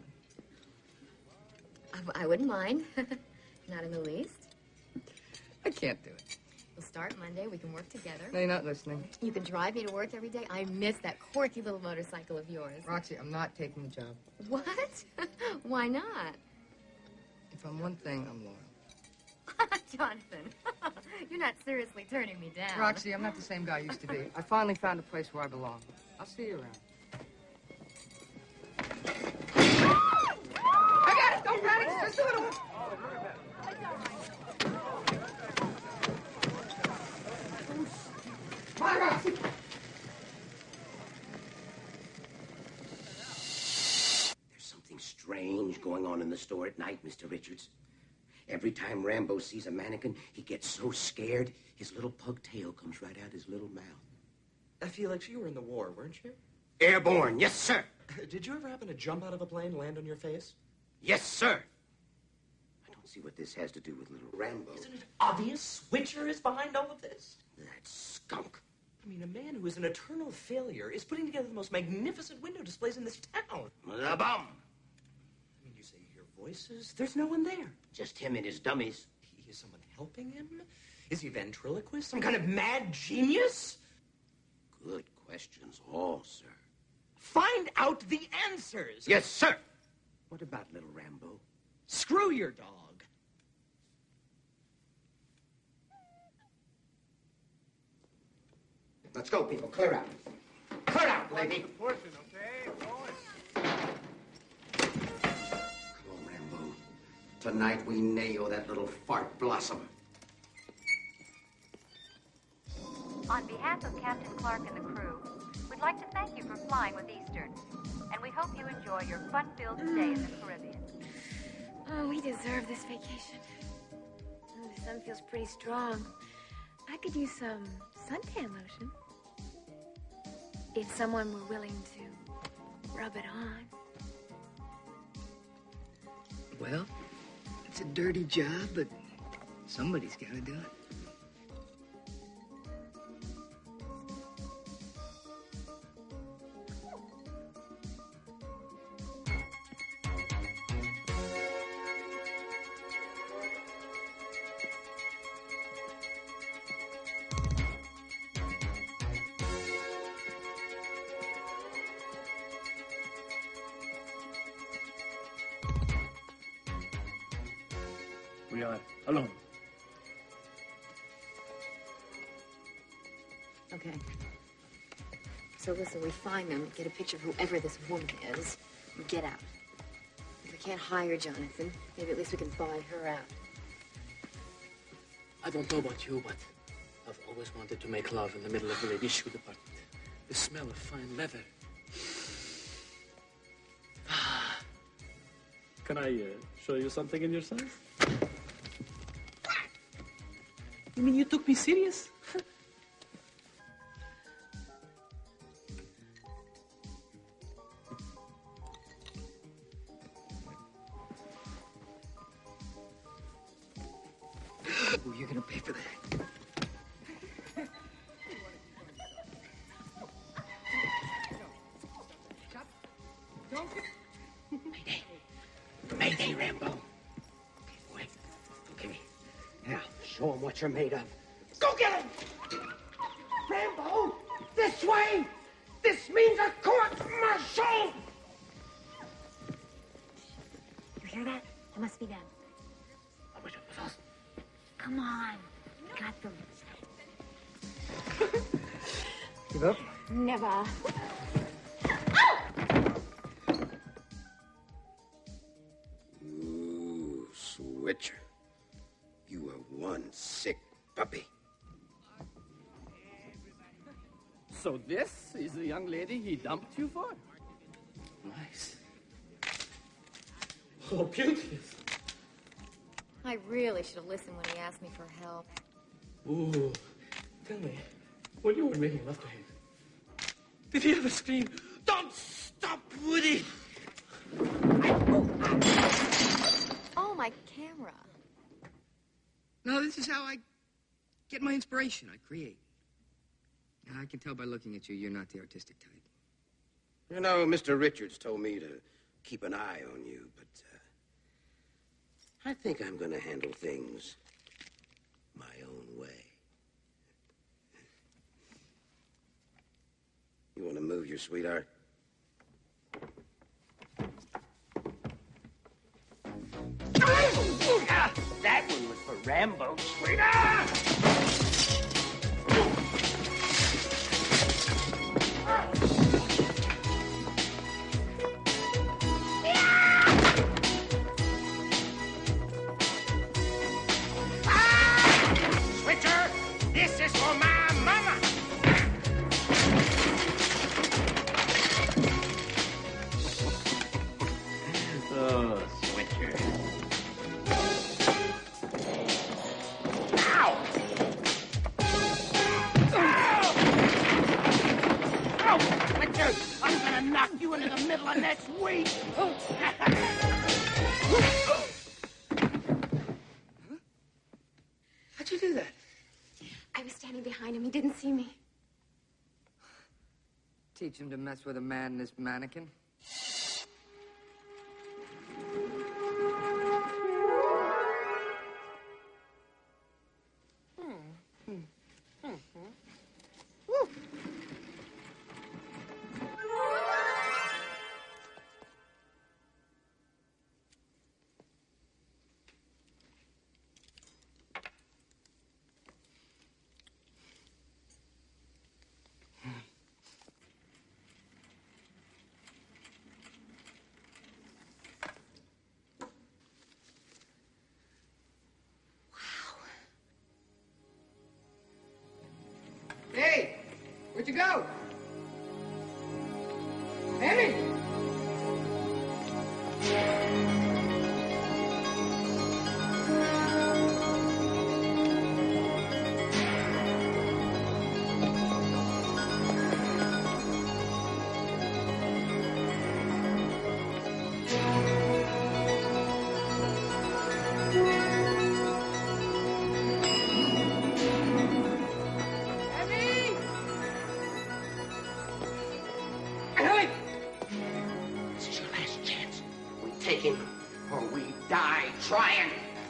[SPEAKER 21] I wouldn't mind. Not in the least.
[SPEAKER 14] I can't do it.
[SPEAKER 21] We'll start Monday. We can work together.
[SPEAKER 14] No, you're not listening.
[SPEAKER 21] You can drive me to work every day. I miss that quirky little motorcycle of yours.
[SPEAKER 14] Roxy, I'm not taking the job.
[SPEAKER 21] What? Why not?
[SPEAKER 14] If I'm one thing, I'm loyal.
[SPEAKER 21] Jonathan, you're not seriously turning me down.
[SPEAKER 14] Roxy, I'm not the same guy I used to be. I finally found a place where I belong. I'll see you around.
[SPEAKER 4] Let's do it. Myra!
[SPEAKER 1] There's something strange going on in the store at night, Mr. Richards. Every time Rambo sees a mannequin, he gets so scared, his little pug tail comes right out his little mouth.
[SPEAKER 8] Felix, you were in the war, weren't you?
[SPEAKER 1] Airborne, yes, sir.
[SPEAKER 8] Did you ever happen to jump out of a plane, land on your face?
[SPEAKER 1] Yes, sir. I don't see what this has to do with little Rambo.
[SPEAKER 8] Isn't it obvious Switcher is behind all of this?
[SPEAKER 1] That skunk.
[SPEAKER 8] I mean, a man who is an eternal failure is putting together the most magnificent window displays in this town.
[SPEAKER 1] The bum.
[SPEAKER 8] I mean, you say you hear voices. There's no one there.
[SPEAKER 1] Just him and his dummies.
[SPEAKER 8] Is someone helping him? Is he a ventriloquist? Some kind of mad genius?
[SPEAKER 1] Good questions all, sir.
[SPEAKER 8] Find out the answers.
[SPEAKER 1] Yes, sir. What about little Rambo?
[SPEAKER 8] Screw your dog.
[SPEAKER 1] Let's go, people. Clear out. Clear out, lady.
[SPEAKER 6] Pushing, okay? Going.
[SPEAKER 1] Come on, Rambo. Tonight we nail that little fart blossom.
[SPEAKER 22] On behalf of Captain Clark and the crew, we'd like to thank you for flying with Eastern, and we hope you enjoy your fun-filled stay in the Caribbean.
[SPEAKER 2] Oh, we deserve this vacation. Oh, the sun feels pretty strong. I could use some suntan lotion. If someone were willing to rub it on.
[SPEAKER 14] Well, it's a dirty job, but somebody's got to do it.
[SPEAKER 15] We are alone.
[SPEAKER 21] Okay. So listen, we find them, get a picture of whoever this woman is, and get out. If we can't hire Jonathan, maybe at least we can buy her out.
[SPEAKER 15] I don't know about you, but I've always wanted to make love in the middle of the ladies' shoe department. The smell of fine leather. Can I show you something in your size? You mean you took me serious?
[SPEAKER 14] Oh, you're gonna pay for that.
[SPEAKER 1] Mayday, Rambo. Okay, boy. Okay. Now, show him what you're made of. Go get him!
[SPEAKER 4] Rambo! This way! This means a court-martial!
[SPEAKER 2] You hear that? It must be them. Come on. Got them.
[SPEAKER 14] Give up?
[SPEAKER 2] Never.
[SPEAKER 1] Ooh, Switcher. You are one sick puppy.
[SPEAKER 13] So this is the young lady he dumped you for?
[SPEAKER 15] Nice. Oh, beauteous.
[SPEAKER 21] I really should have listened when he asked me for help.
[SPEAKER 15] Ooh, tell me, when you were making love to him, did he ever scream, "Don't stop, Woody"?
[SPEAKER 21] Oh, my camera.
[SPEAKER 14] No, this is how I get my inspiration. I create. Now, I can tell by looking at you, you're not the artistic type.
[SPEAKER 1] You know, Mr. Richards told me to keep an eye on you, but I think I'm going to handle things my own way. You want to move your sweetheart?
[SPEAKER 4] That one was for Rambo, sweetheart!
[SPEAKER 1] This is for my mama. Oh, Switcher. Ow! Oh, Switcher, I'm gonna knock you into the middle of next week.
[SPEAKER 14] How'd you do that?
[SPEAKER 2] I was standing behind him. He didn't see me.
[SPEAKER 14] Teach him to mess with a man and his mannequin. Hey, where'd you go? Emmy!
[SPEAKER 1] This is your last chance. We take him or we die trying.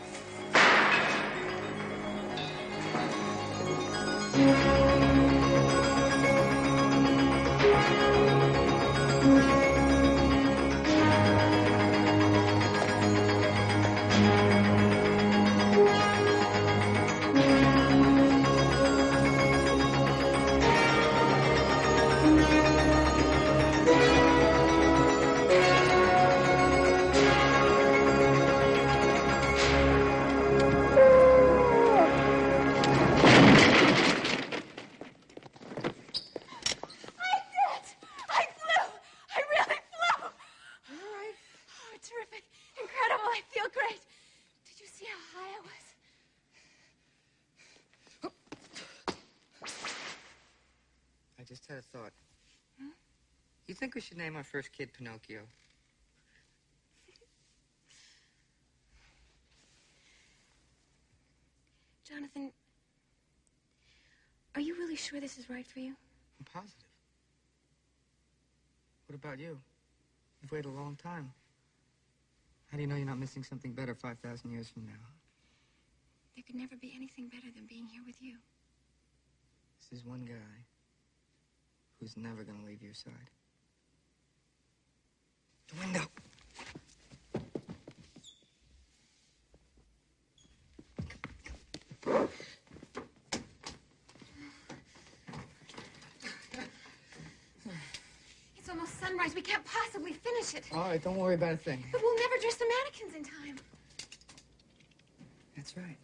[SPEAKER 1] I just had a thought. You think we should name our first kid Pinocchio?
[SPEAKER 2] Jonathan, are you really sure this is right for you?
[SPEAKER 14] I'm positive. What about you? You've waited a long time. How do you know you're not missing something better 5,000 years from now?
[SPEAKER 2] There could never be anything better than being here with you.
[SPEAKER 14] This is one guy who's never gonna leave your side. The window!
[SPEAKER 2] It's almost sunrise. We can't possibly finish it.
[SPEAKER 14] All right, don't worry about a thing.
[SPEAKER 2] But we'll never dress the mannequins in time.
[SPEAKER 14] That's right.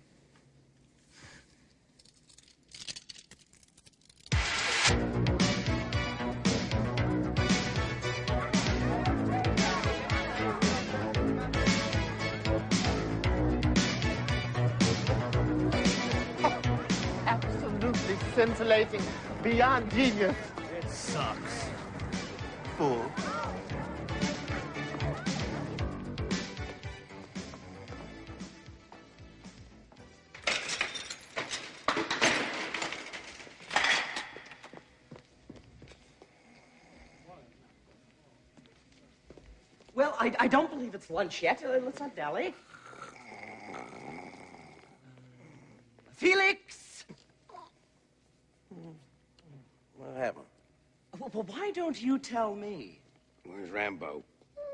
[SPEAKER 20] Absolutely scintillating, beyond genius.
[SPEAKER 10] It sucks.
[SPEAKER 20] Fool.
[SPEAKER 10] Well, I don't believe it's lunch yet. Let's not dally. Felix!
[SPEAKER 1] What happened?
[SPEAKER 10] Well, why don't you tell me?
[SPEAKER 1] Where's Rambo?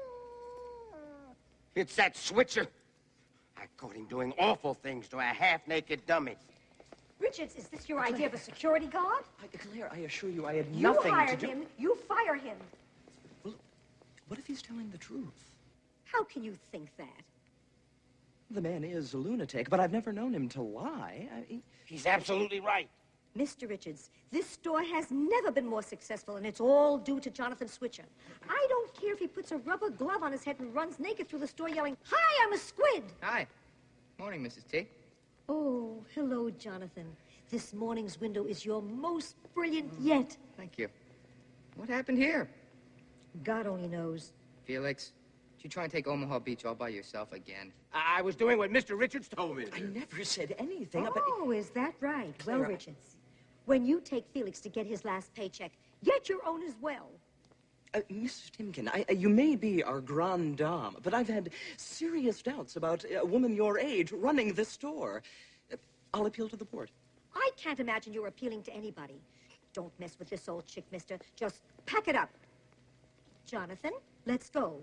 [SPEAKER 1] It's that switcher. I caught him doing awful things to a half-naked dummy.
[SPEAKER 7] Richards, is this your idea of a security guard?
[SPEAKER 10] Claire, I assure you I had
[SPEAKER 7] You
[SPEAKER 10] nothing to
[SPEAKER 7] hired
[SPEAKER 10] do...
[SPEAKER 7] him. You fire him.
[SPEAKER 10] What if he's telling the truth?
[SPEAKER 7] How can you think that?
[SPEAKER 8] The man is a lunatic, but I've never known him to lie.
[SPEAKER 1] He's absolutely right.
[SPEAKER 7] Mr. Richards, this store has never been more successful, and it's all due to Jonathan Switcher. I don't care if he puts a rubber glove on his head and runs naked through the store yelling, "Hi, I'm a squid!"
[SPEAKER 14] Hi. Morning, Mrs. T.
[SPEAKER 7] Oh, hello, Jonathan. This morning's window is your most brilliant yet.
[SPEAKER 14] Thank you. What happened here?
[SPEAKER 7] God only knows.
[SPEAKER 14] Felix, did you try and take Omaha Beach all by yourself again?
[SPEAKER 1] I was doing what Mr. Richards told me to
[SPEAKER 8] I
[SPEAKER 1] do.
[SPEAKER 8] never said anything about...
[SPEAKER 7] Oh, is that right? Well,
[SPEAKER 8] Clara.
[SPEAKER 7] Richards, when you take Felix to get his last paycheck, get your own as well.
[SPEAKER 8] Mrs. Timken, you may be our grande dame, but I've had serious doubts about a woman your age running this store. I'll appeal to the board.
[SPEAKER 7] I can't imagine you're appealing to anybody. Don't mess with this old chick, mister. Just pack it up. Jonathan, let's go.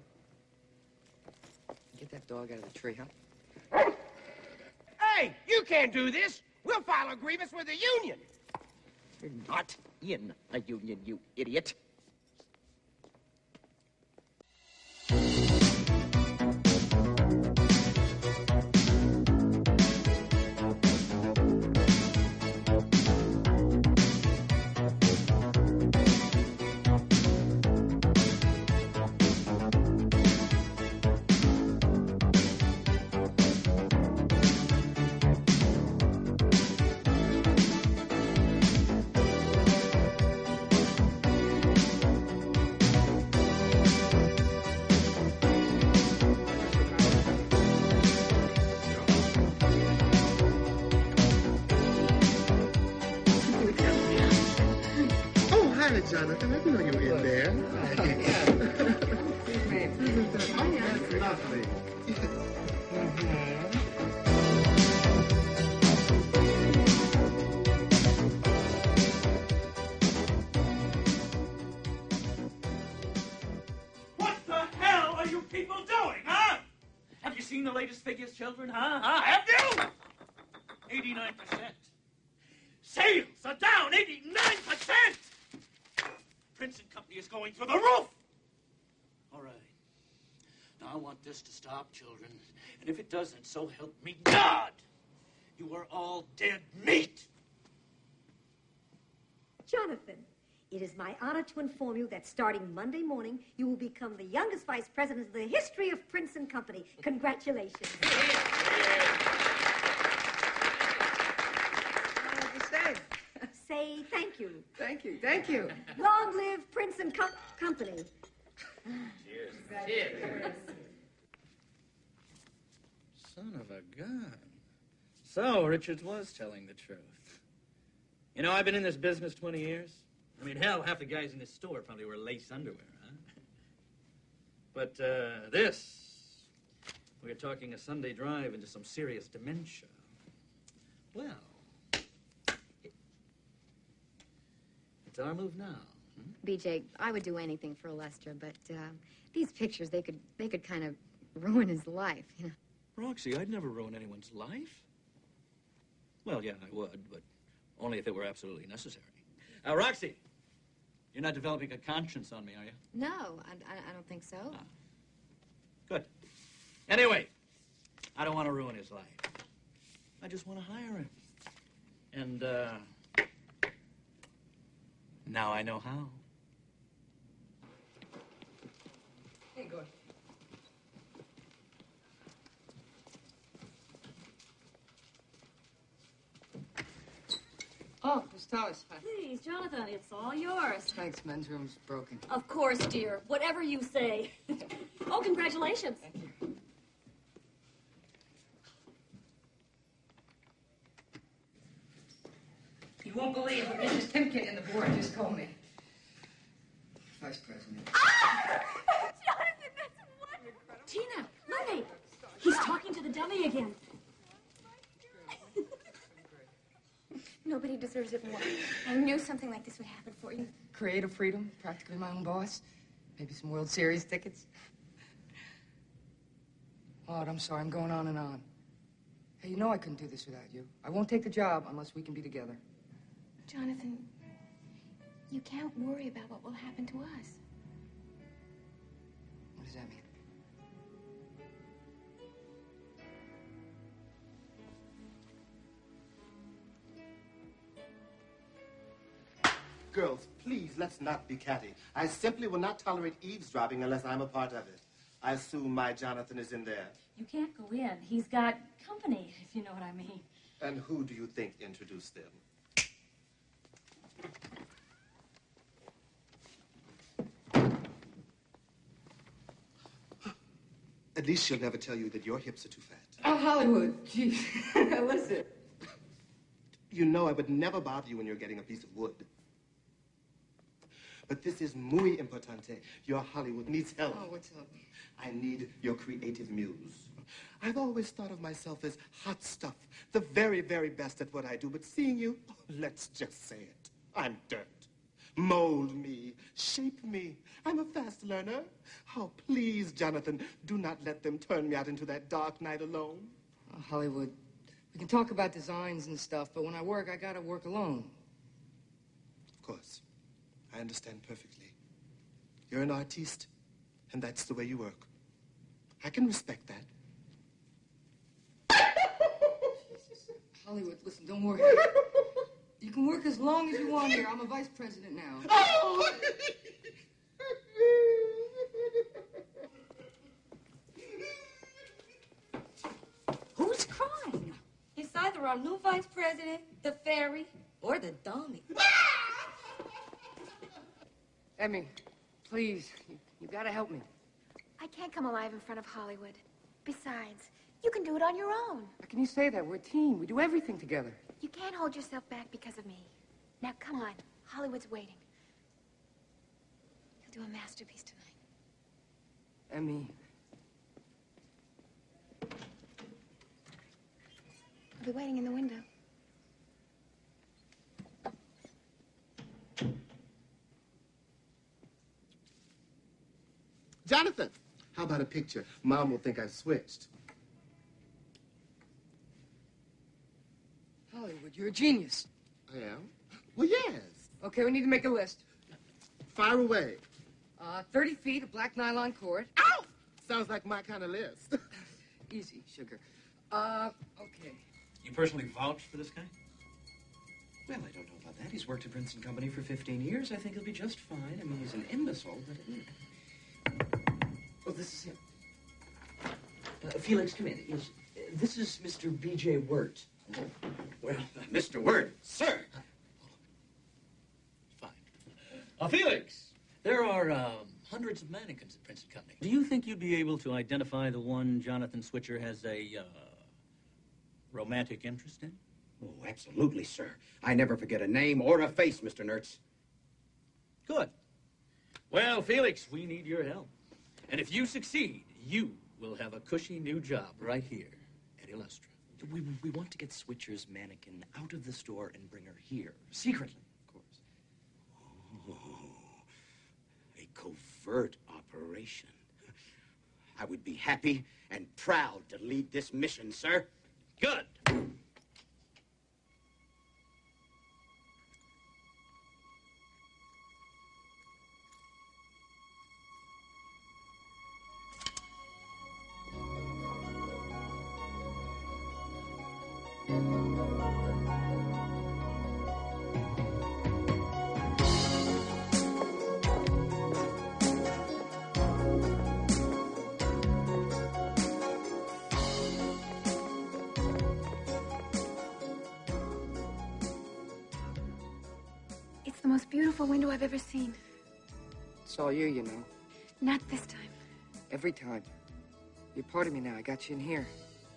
[SPEAKER 14] Get that dog out of the tree, huh?
[SPEAKER 1] Hey, you can't do this. We'll file a grievance with the union.
[SPEAKER 8] You're not in a union, you idiot.
[SPEAKER 20] Hi, Jonathan. I didn't know you were in there. That's lovely.
[SPEAKER 15] What the hell are you people doing, huh? Have you seen the latest figures, children, huh? Have you? 89%. Sales are down 89%! Prince and Company is going through the roof! All right. Now, I want this to stop, children. And if it doesn't, so help me God, you are all dead meat!
[SPEAKER 7] Jonathan, it is my honor to inform you that starting Monday morning, you will become the youngest vice president in the history of Prince and Company. Congratulations. Say thank you.
[SPEAKER 14] Thank you, thank you.
[SPEAKER 7] Long live Prince and Company.
[SPEAKER 15] Cheers. Cheers. Son of a gun. So, Richards was telling the truth. You know, I've been in this business 20 years. I mean, hell, half the guys in this store probably wear lace underwear, huh? But, we're talking a Sunday drive into some serious dementia. Well, it's our move now.
[SPEAKER 21] BJ, I would do anything for Lester, but these pictures, they could kind of ruin his life, you know.
[SPEAKER 15] Roxy, I'd never ruin anyone's life. Well, yeah, I would, but only if it were absolutely necessary. Roxy, you're not developing a conscience on me, are you?
[SPEAKER 21] No, I don't think so.
[SPEAKER 15] Ah. Good. Anyway, I don't want to ruin his life. I just want to hire him. And, now I know how.
[SPEAKER 14] Hey, good. Oh, Miss Thomas. Hi.
[SPEAKER 5] Please, Jonathan, it's all yours.
[SPEAKER 14] Thanks, men's room's broken.
[SPEAKER 5] Of course, dear. Whatever you say. Oh, congratulations.
[SPEAKER 14] Thank you. You won't believe what Mrs. Timken and the board just told me. Vice President.
[SPEAKER 5] Jonathan, that's wonderful. Tina, Monday. He's talking to the dummy again.
[SPEAKER 21] Nobody deserves it more. I knew something like this would happen for you.
[SPEAKER 14] Creative freedom, practically my own boss. Maybe some World Series tickets. Maud, I'm sorry, I'm going on and on. Hey, you know I couldn't do this without you. I won't take the job unless we can be together.
[SPEAKER 21] Jonathan, you can't worry about what will happen to us.
[SPEAKER 14] What does that mean?
[SPEAKER 20] Girls, please, let's not be catty. I simply will not tolerate eavesdropping unless I'm a part of it. I assume my Jonathan is in there.
[SPEAKER 5] You can't go in. He's got company, if you know what I mean.
[SPEAKER 20] And who do you think introduced them? At least she'll never tell you that your hips are too fat.
[SPEAKER 14] Oh, Hollywood. Jeez. Listen.
[SPEAKER 20] You know I would never bother you when you're getting a piece of wood. But this is muy importante. Your Hollywood needs help.
[SPEAKER 14] Oh, what's up?
[SPEAKER 20] I need your creative muse. I've always thought of myself as hot stuff, the very, very best at what I do. But seeing you, let's just say it. I'm dirt. Mold me, shape me. I'm a fast learner. Oh, please, Jonathan, do not let them turn me out into that dark night alone.
[SPEAKER 14] Oh, Hollywood, we can talk about designs and stuff, but when I work, I gotta work alone.
[SPEAKER 20] Of course. I understand perfectly. You're an artiste, and that's the way you work. I can respect that.
[SPEAKER 14] Hollywood, listen, don't worry. You can work as long as you want here. I'm a vice president now.
[SPEAKER 20] Oh!
[SPEAKER 5] Who's crying?
[SPEAKER 7] It's either our new vice president, the fairy, or the dummy.
[SPEAKER 14] Emmy, please, you gotta help me.
[SPEAKER 2] I can't come alive in front of Hollywood. Besides, you can do it on your own.
[SPEAKER 14] How can you say that? We're a team. We do everything together.
[SPEAKER 2] You can't hold yourself back because of me. Now, come on. Hollywood's waiting. He'll do a masterpiece tonight.
[SPEAKER 14] Emmy.
[SPEAKER 2] I'll be waiting in the window.
[SPEAKER 20] Jonathan, how about a picture? Mom will think I've switched.
[SPEAKER 14] Hollywood, you're a genius.
[SPEAKER 20] I am? Well, yes.
[SPEAKER 14] Okay, we need to make a list.
[SPEAKER 20] Fire away.
[SPEAKER 14] 30 feet of black nylon cord.
[SPEAKER 20] Ow! Sounds like my kind of list.
[SPEAKER 14] Easy, sugar. Okay.
[SPEAKER 15] You personally vouch for this guy?
[SPEAKER 8] Well, I don't know about that. He's worked at Princeton Company for 15 years. I think he'll be just fine. I mean, he's an imbecile, but... Oh, this is him. Felix, come in. Yes, this is Mr. B.J. Wirt.
[SPEAKER 1] Well, Mr. Wirt, sir.
[SPEAKER 15] Fine. Felix, there are hundreds of mannequins at Princeton Company. Do you think you'd be able to identify the one Jonathan Switcher has a romantic interest in?
[SPEAKER 1] Oh, absolutely, sir. I never forget a name or a face, Mr. Nertz.
[SPEAKER 15] Good. Well, Felix, we need your help. And if you succeed, you will have a cushy new job right here at Illustra.
[SPEAKER 8] We want to get Switcher's mannequin out of the store and bring her here. Secretly, of course.
[SPEAKER 1] Oh, a covert operation. I would be happy and proud to lead this mission, sir.
[SPEAKER 15] Good.
[SPEAKER 2] It's the most beautiful window I've ever seen.
[SPEAKER 14] It's all you know.
[SPEAKER 2] Not this time.
[SPEAKER 14] Every time. You're part of me now. I got you in here.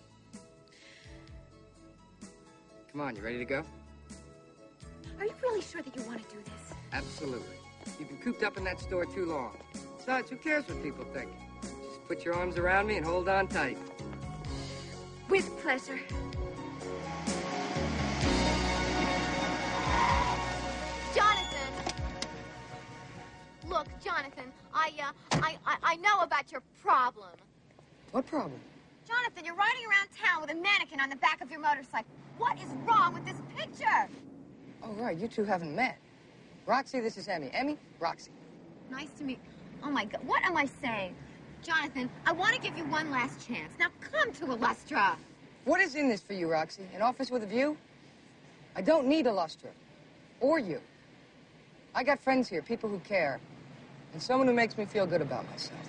[SPEAKER 14] Come on, you ready to go?
[SPEAKER 2] Are you really sure that you want to do this?
[SPEAKER 14] Absolutely. You've been cooped up in that store too long. Besides, who cares what people think? Just put your arms around me and hold on tight.
[SPEAKER 2] With pleasure.
[SPEAKER 21] Jonathan! Look, Jonathan, I know about your problem.
[SPEAKER 14] What problem?
[SPEAKER 21] Jonathan, you're riding around town with a mannequin on the back of your motorcycle. What is wrong with this picture?
[SPEAKER 14] Oh, right. You two haven't met. Roxy, this is Emmy. Emmy, Roxy.
[SPEAKER 21] Nice to meet... Oh, my God. What am I saying? Jonathan, I want to give you one last chance. Now come to Illustra.
[SPEAKER 14] What is in this for you, Roxy? An office with a view? I don't need Illustra. Or you. I got friends here, people who care. And someone who makes me feel good about myself.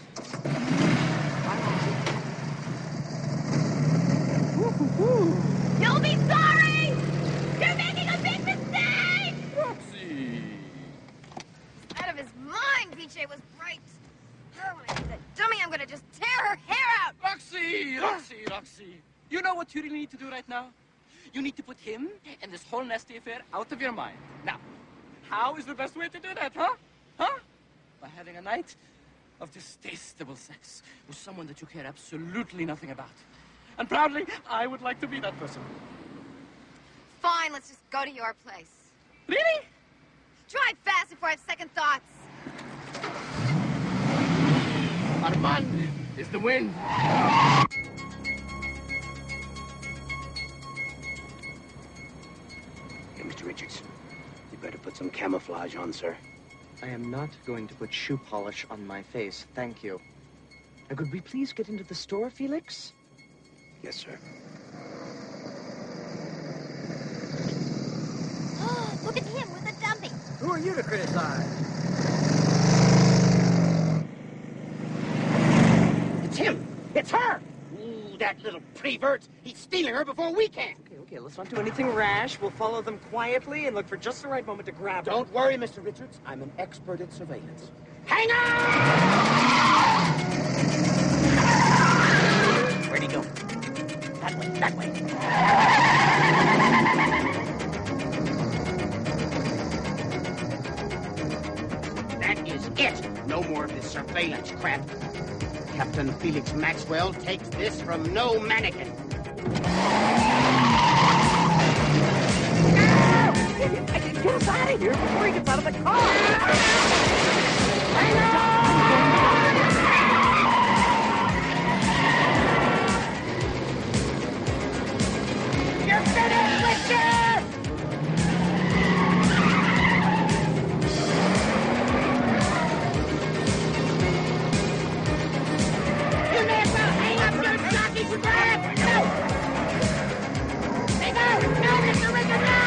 [SPEAKER 19] You'll be sorry! You're making a big mistake!
[SPEAKER 13] Roxy!
[SPEAKER 2] Out of his mind, BJ was right. Oh, when I see that dummy, I'm gonna just tear her hair out.
[SPEAKER 13] Roxy! You know what you really need to do right now? You need to put him and this whole nasty affair out of your mind. Now, how is the best way to do that, huh? Huh? By having a night of distasteful sex with someone that you care absolutely nothing about. And proudly, I would like to be that person.
[SPEAKER 2] Fine, let's just go to your place.
[SPEAKER 13] Really?
[SPEAKER 2] Drive fast before I have second thoughts.
[SPEAKER 13] Armand is the wind.
[SPEAKER 1] Hey, Mr. Richards, you better put some camouflage on, sir.
[SPEAKER 8] I am not going to put shoe polish on my face, thank you. Now, could we please get into the store, Felix?
[SPEAKER 1] Yes, sir.
[SPEAKER 7] Look at him with the dummy.
[SPEAKER 16] Who are you to criticize?
[SPEAKER 1] It's him! It's her! Ooh, that little prevert! He's stealing her before we can!
[SPEAKER 8] Okay, let's not do anything rash. We'll follow them quietly and look for just the right moment to grab them.
[SPEAKER 1] Don't worry, Mr. Richards. I'm an expert at surveillance. Hang on! Where'd he go? That way, that way. That is it. No more of this surveillance crap. Captain Felix Maxwell takes this from no mannequin.
[SPEAKER 10] Get us out of here before he gets out of the car!
[SPEAKER 19] You're finished, Richard! You may as well hang up your jockey strap! No! Hey, no, Mr. Richard, no!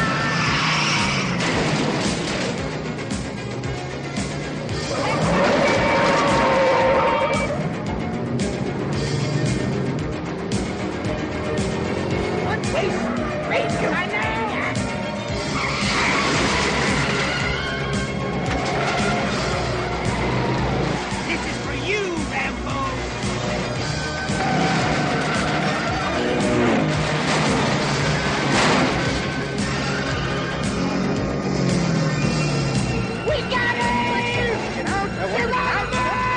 [SPEAKER 1] This is for you, Rambo!
[SPEAKER 19] We got him! Get out! We're out!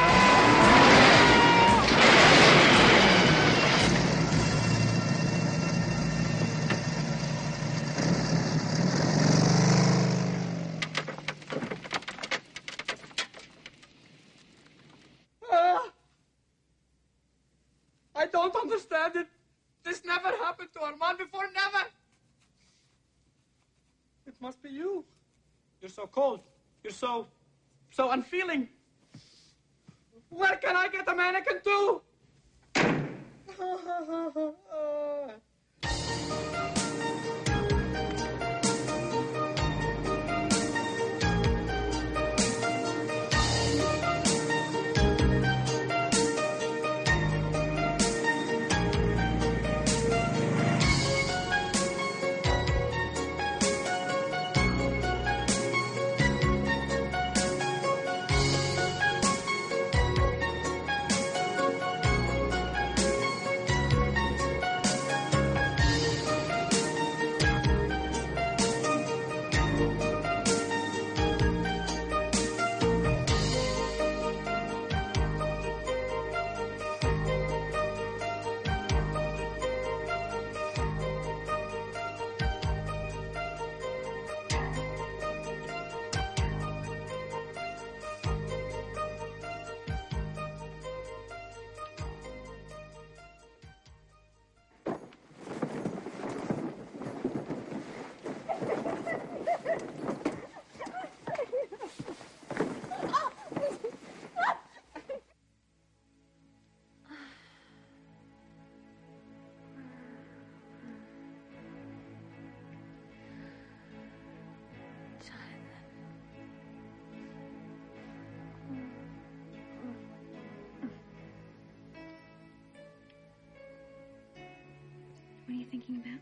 [SPEAKER 13] I don't understand it. This never happened to Armand before, never. It must be you. You're so cold. You're so unfeeling. Where can I get a mannequin to?
[SPEAKER 2] you thinking about?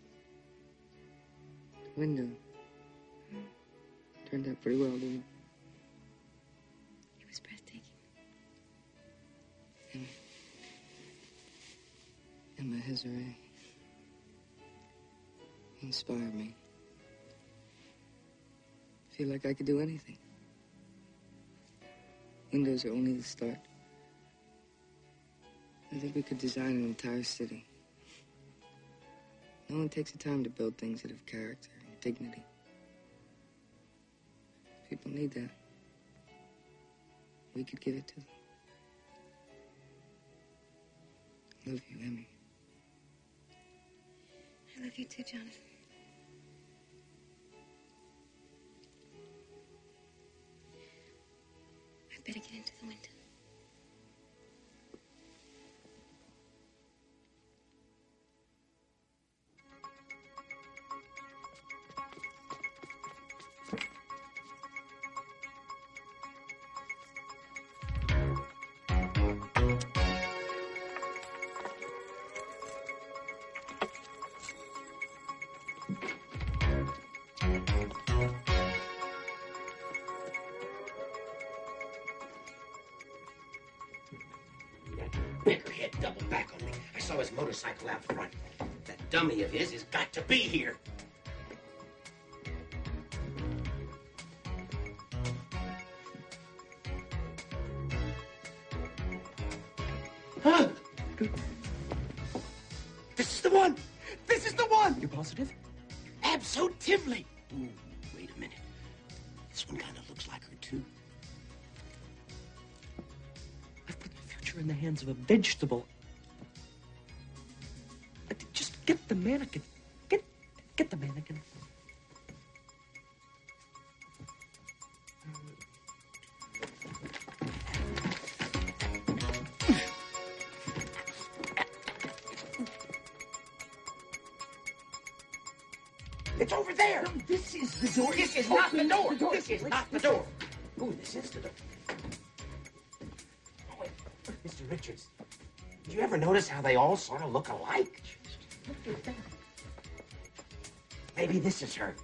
[SPEAKER 14] Window. Turned out pretty well, didn't it?
[SPEAKER 2] It was breathtaking.
[SPEAKER 14] Emma Hezare inspired me. I feel like I could do anything. Windows are only the start. I think we could design an entire city. No one takes the time to build things that have character and dignity. People need that. We could give it to them. I love you, Emmy.
[SPEAKER 2] I love you too, Jonathan. I'd better get into the window.
[SPEAKER 1] Beggarhead doubled back on me. I saw his motorcycle out front. That dummy of his has got to be here. Huh? This is the one! This is the one!
[SPEAKER 10] You positive?
[SPEAKER 1] Absolutely! Ooh, wait a minute. This one kind of looks like her, too.
[SPEAKER 10] I've put the future in the hands of a vegetable. Just get the mannequin. Get the mannequin.
[SPEAKER 1] It's over there!
[SPEAKER 10] No, this is the door.
[SPEAKER 1] This is not the door! This is not the door! Ooh, this is the door. Oh, wait. Mr. Richards, did you ever notice how they all sort of look alike? Look at that. Maybe this is her.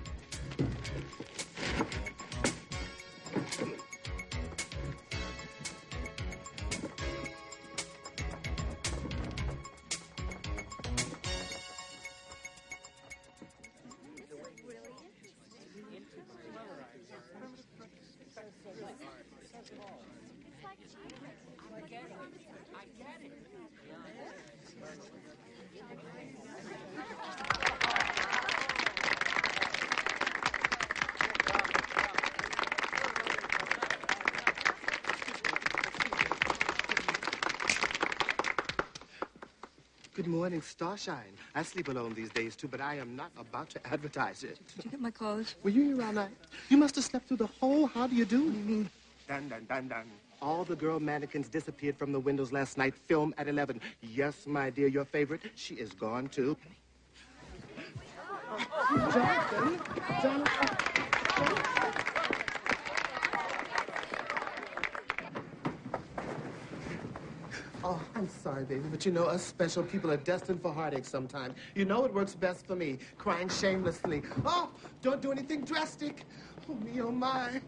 [SPEAKER 20] Good morning, Starshine. I sleep alone these days, too, but I am not about to advertise it.
[SPEAKER 14] Did you get my clothes?
[SPEAKER 20] Were you here all night? You must have slept through the whole how do you do? What do you mean? Dun, dun, dun, dun. All the girl mannequins disappeared from the windows last night. Film at 11. Yes, my dear, your favorite. She is gone, too. Jonathan. Oh, I'm sorry, baby, but you know, us special people are destined for heartache sometime. You know it works best for me, crying shamelessly. Oh, don't do anything drastic. Oh, me, oh, my.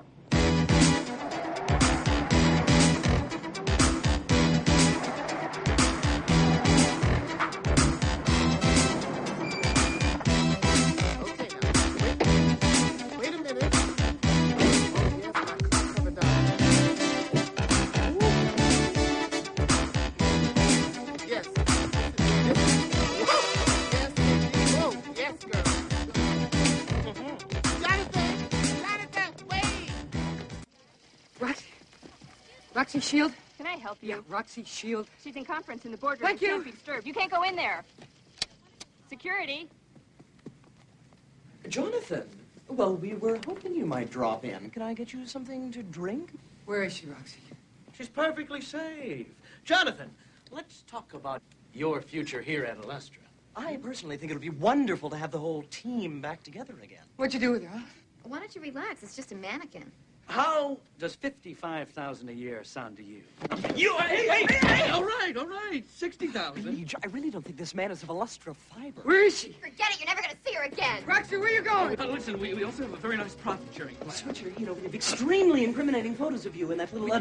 [SPEAKER 14] Roxy Shield?
[SPEAKER 9] Can I help you?
[SPEAKER 14] Yeah, Roxy Shield.
[SPEAKER 9] She's in conference in the boardroom.
[SPEAKER 14] Thank you.
[SPEAKER 9] Can't be disturbed. You can't go in there. Security.
[SPEAKER 10] Jonathan, well, we were hoping you might drop in. Can I get you something to drink?
[SPEAKER 14] Where is she, Roxy?
[SPEAKER 15] She's perfectly safe. Jonathan, let's talk about your future here at Alestra.
[SPEAKER 10] I personally think it would be wonderful to have the whole team back together again.
[SPEAKER 14] What'd you do with her, huh?
[SPEAKER 21] Why don't you relax? It's just a mannequin.
[SPEAKER 15] How does 55,000 a year sound to you?
[SPEAKER 13] Hey! All right. 60,000.
[SPEAKER 10] I really don't think this man is of Illustra fiber.
[SPEAKER 14] Where is she?
[SPEAKER 21] Forget it. You're never going to see her again.
[SPEAKER 14] Roxy, where you going?
[SPEAKER 13] Listen, we also have a very nice profit-sharing plan.
[SPEAKER 8] Switcher, we have extremely incriminating photos of you in that little,
[SPEAKER 13] Well,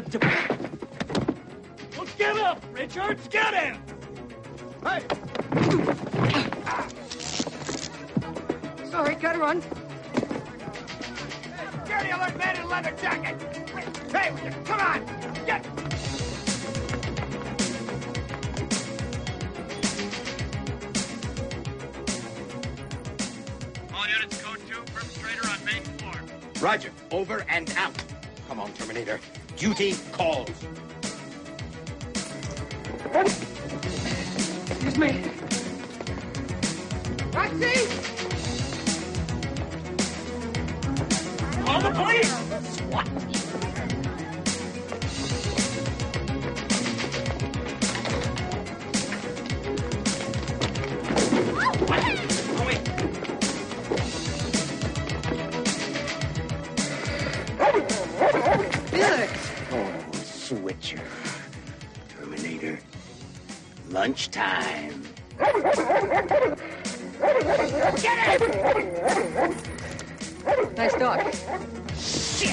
[SPEAKER 13] get up, Richards! Get him!
[SPEAKER 14] Hey! Sorry, gotta run.
[SPEAKER 4] Security alert, man in a leather jacket! Hey, come on! Get!
[SPEAKER 6] All units, code 2, perpetrator on main floor.
[SPEAKER 1] Roger. Over and out. Come on, Terminator. Duty calls.
[SPEAKER 14] Excuse me. Roxy!
[SPEAKER 13] Call the police!
[SPEAKER 14] What?
[SPEAKER 1] Oh, Switcher. Terminator. Lunchtime.
[SPEAKER 14] Get it! Nice dog.
[SPEAKER 1] Shit!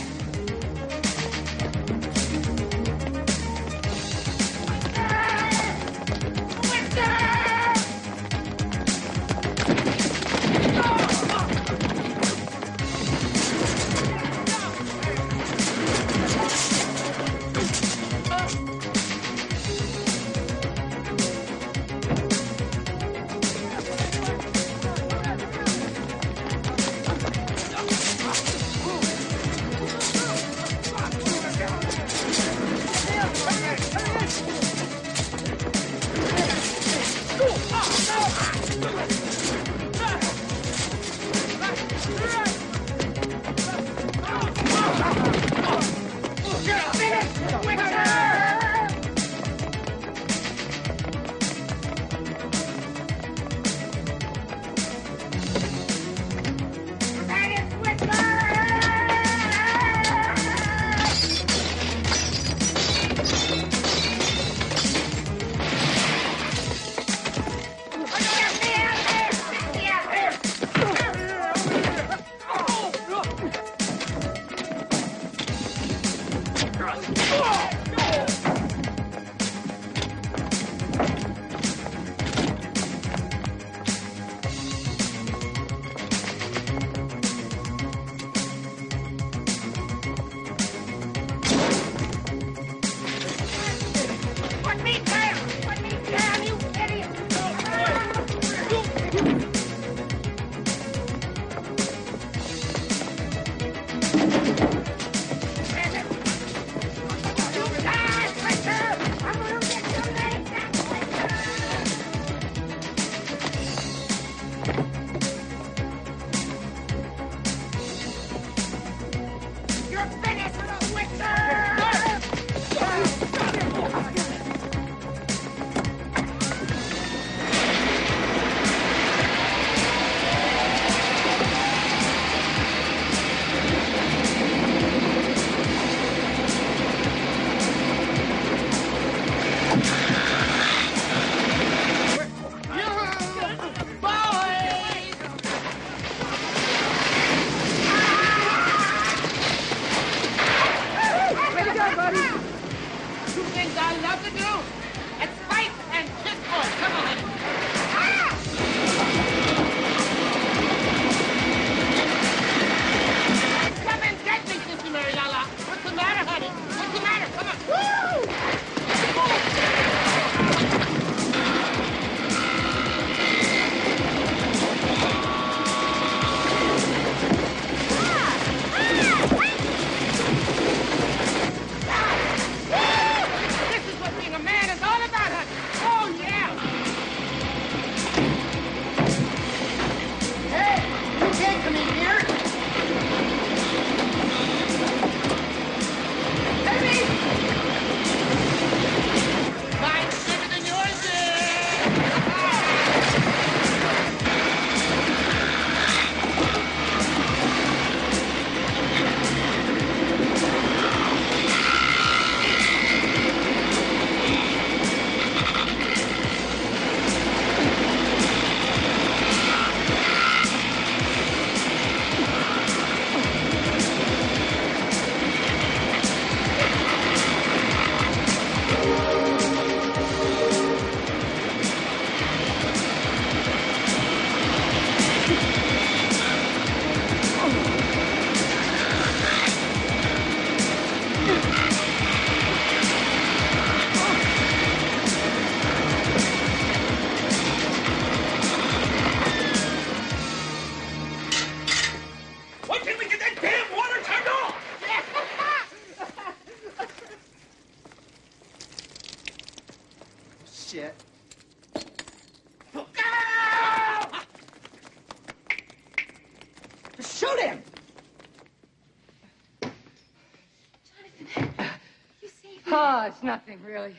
[SPEAKER 14] Oh, it's nothing, really.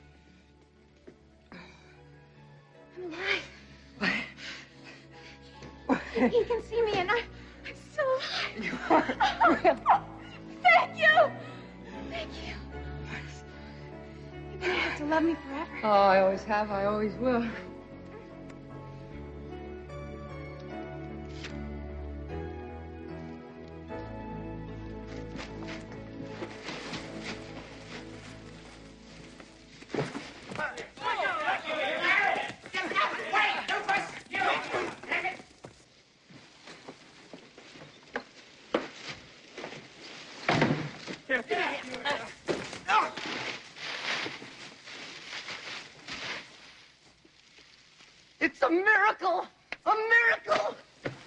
[SPEAKER 2] I'm alive. He can see me, and I'm still alive.
[SPEAKER 14] You are real.
[SPEAKER 2] Thank you. Thank you. You're gonna have to love me forever.
[SPEAKER 14] Oh, I always have. I always will. It's a miracle! A miracle!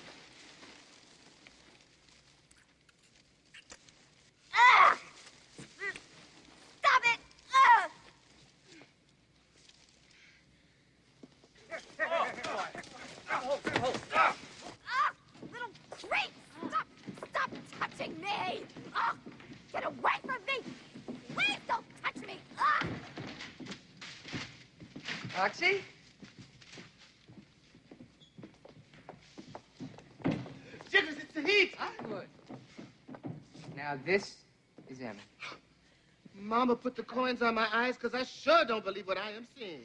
[SPEAKER 7] Ah! Stop it! Ah! Ah, little creep! Stop touching me! Ah, get away from me! Please don't touch me! Ah!
[SPEAKER 14] Roxy?
[SPEAKER 20] Jiggers, it's the heat.
[SPEAKER 14] Good. Now this is Emmy.
[SPEAKER 20] Mama put the coins on my eyes because I sure don't believe what I am seeing.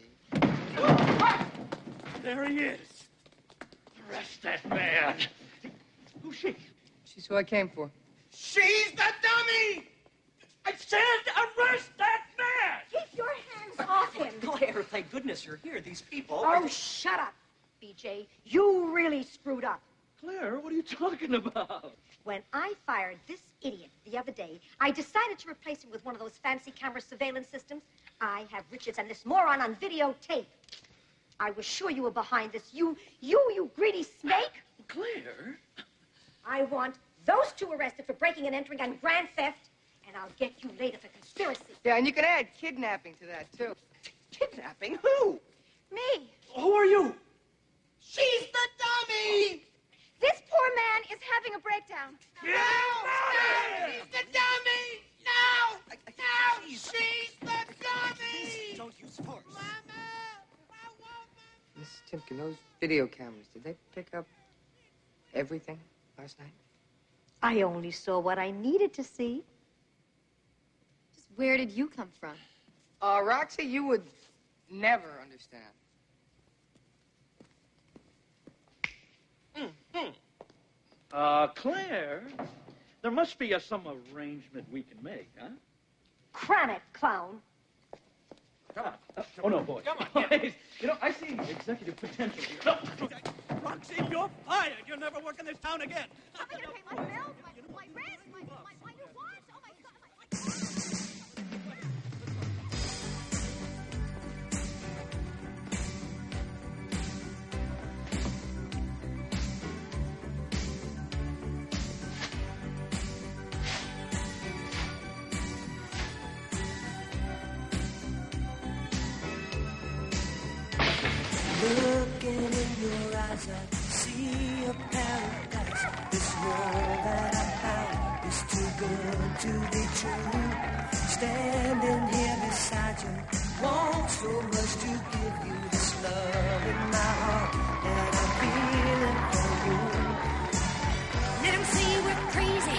[SPEAKER 6] There he is. Arrest that man. Who's she?
[SPEAKER 14] She's who I came for.
[SPEAKER 6] She's the dummy! I said arrest that man!
[SPEAKER 7] Keep your hands off him!
[SPEAKER 8] Claire, thank goodness you're here. These people...
[SPEAKER 7] Oh, shut up, BJ. You really screwed up.
[SPEAKER 6] Claire, what are you talking about?
[SPEAKER 7] When I fired this idiot the other day, I decided to replace him with one of those fancy camera surveillance systems. I have Richards and this moron on videotape. I was sure you were behind this. You greedy snake.
[SPEAKER 6] Claire?
[SPEAKER 7] I want those two arrested for breaking and entering and grand theft, and I'll get you later for conspiracy.
[SPEAKER 14] Yeah, and you can add kidnapping to that, too.
[SPEAKER 8] Kidnapping? Who?
[SPEAKER 7] Me.
[SPEAKER 6] Who are you?
[SPEAKER 20] She's the dummy!
[SPEAKER 2] This poor man is having a breakdown.
[SPEAKER 20] No! She's the dummy! No! No! She's the dummy!
[SPEAKER 8] Don't use force.
[SPEAKER 14] Miss Timken, those video cameras, did they pick up everything last night?
[SPEAKER 7] I only saw what I needed to see.
[SPEAKER 21] Just where did you come from?
[SPEAKER 14] Roxy, you would never understand.
[SPEAKER 6] Claire, there must be some arrangement we can make, huh?
[SPEAKER 7] Cram it, clown.
[SPEAKER 6] Come on. Oh, no, boy. Come on. You know, I see executive potential here. No.
[SPEAKER 16] Roxy, you're fired. You'll never work in this town again.
[SPEAKER 7] Am I gonna pay my bills, my rent, my new watch? Oh, my God.
[SPEAKER 3] Looking in your eyes, I see a paradise. This world that I found is too good to be true. Standing here beside you, want so much to give you this love in my heart that I'm feeling for you.
[SPEAKER 19] Let 'em see we're crazy.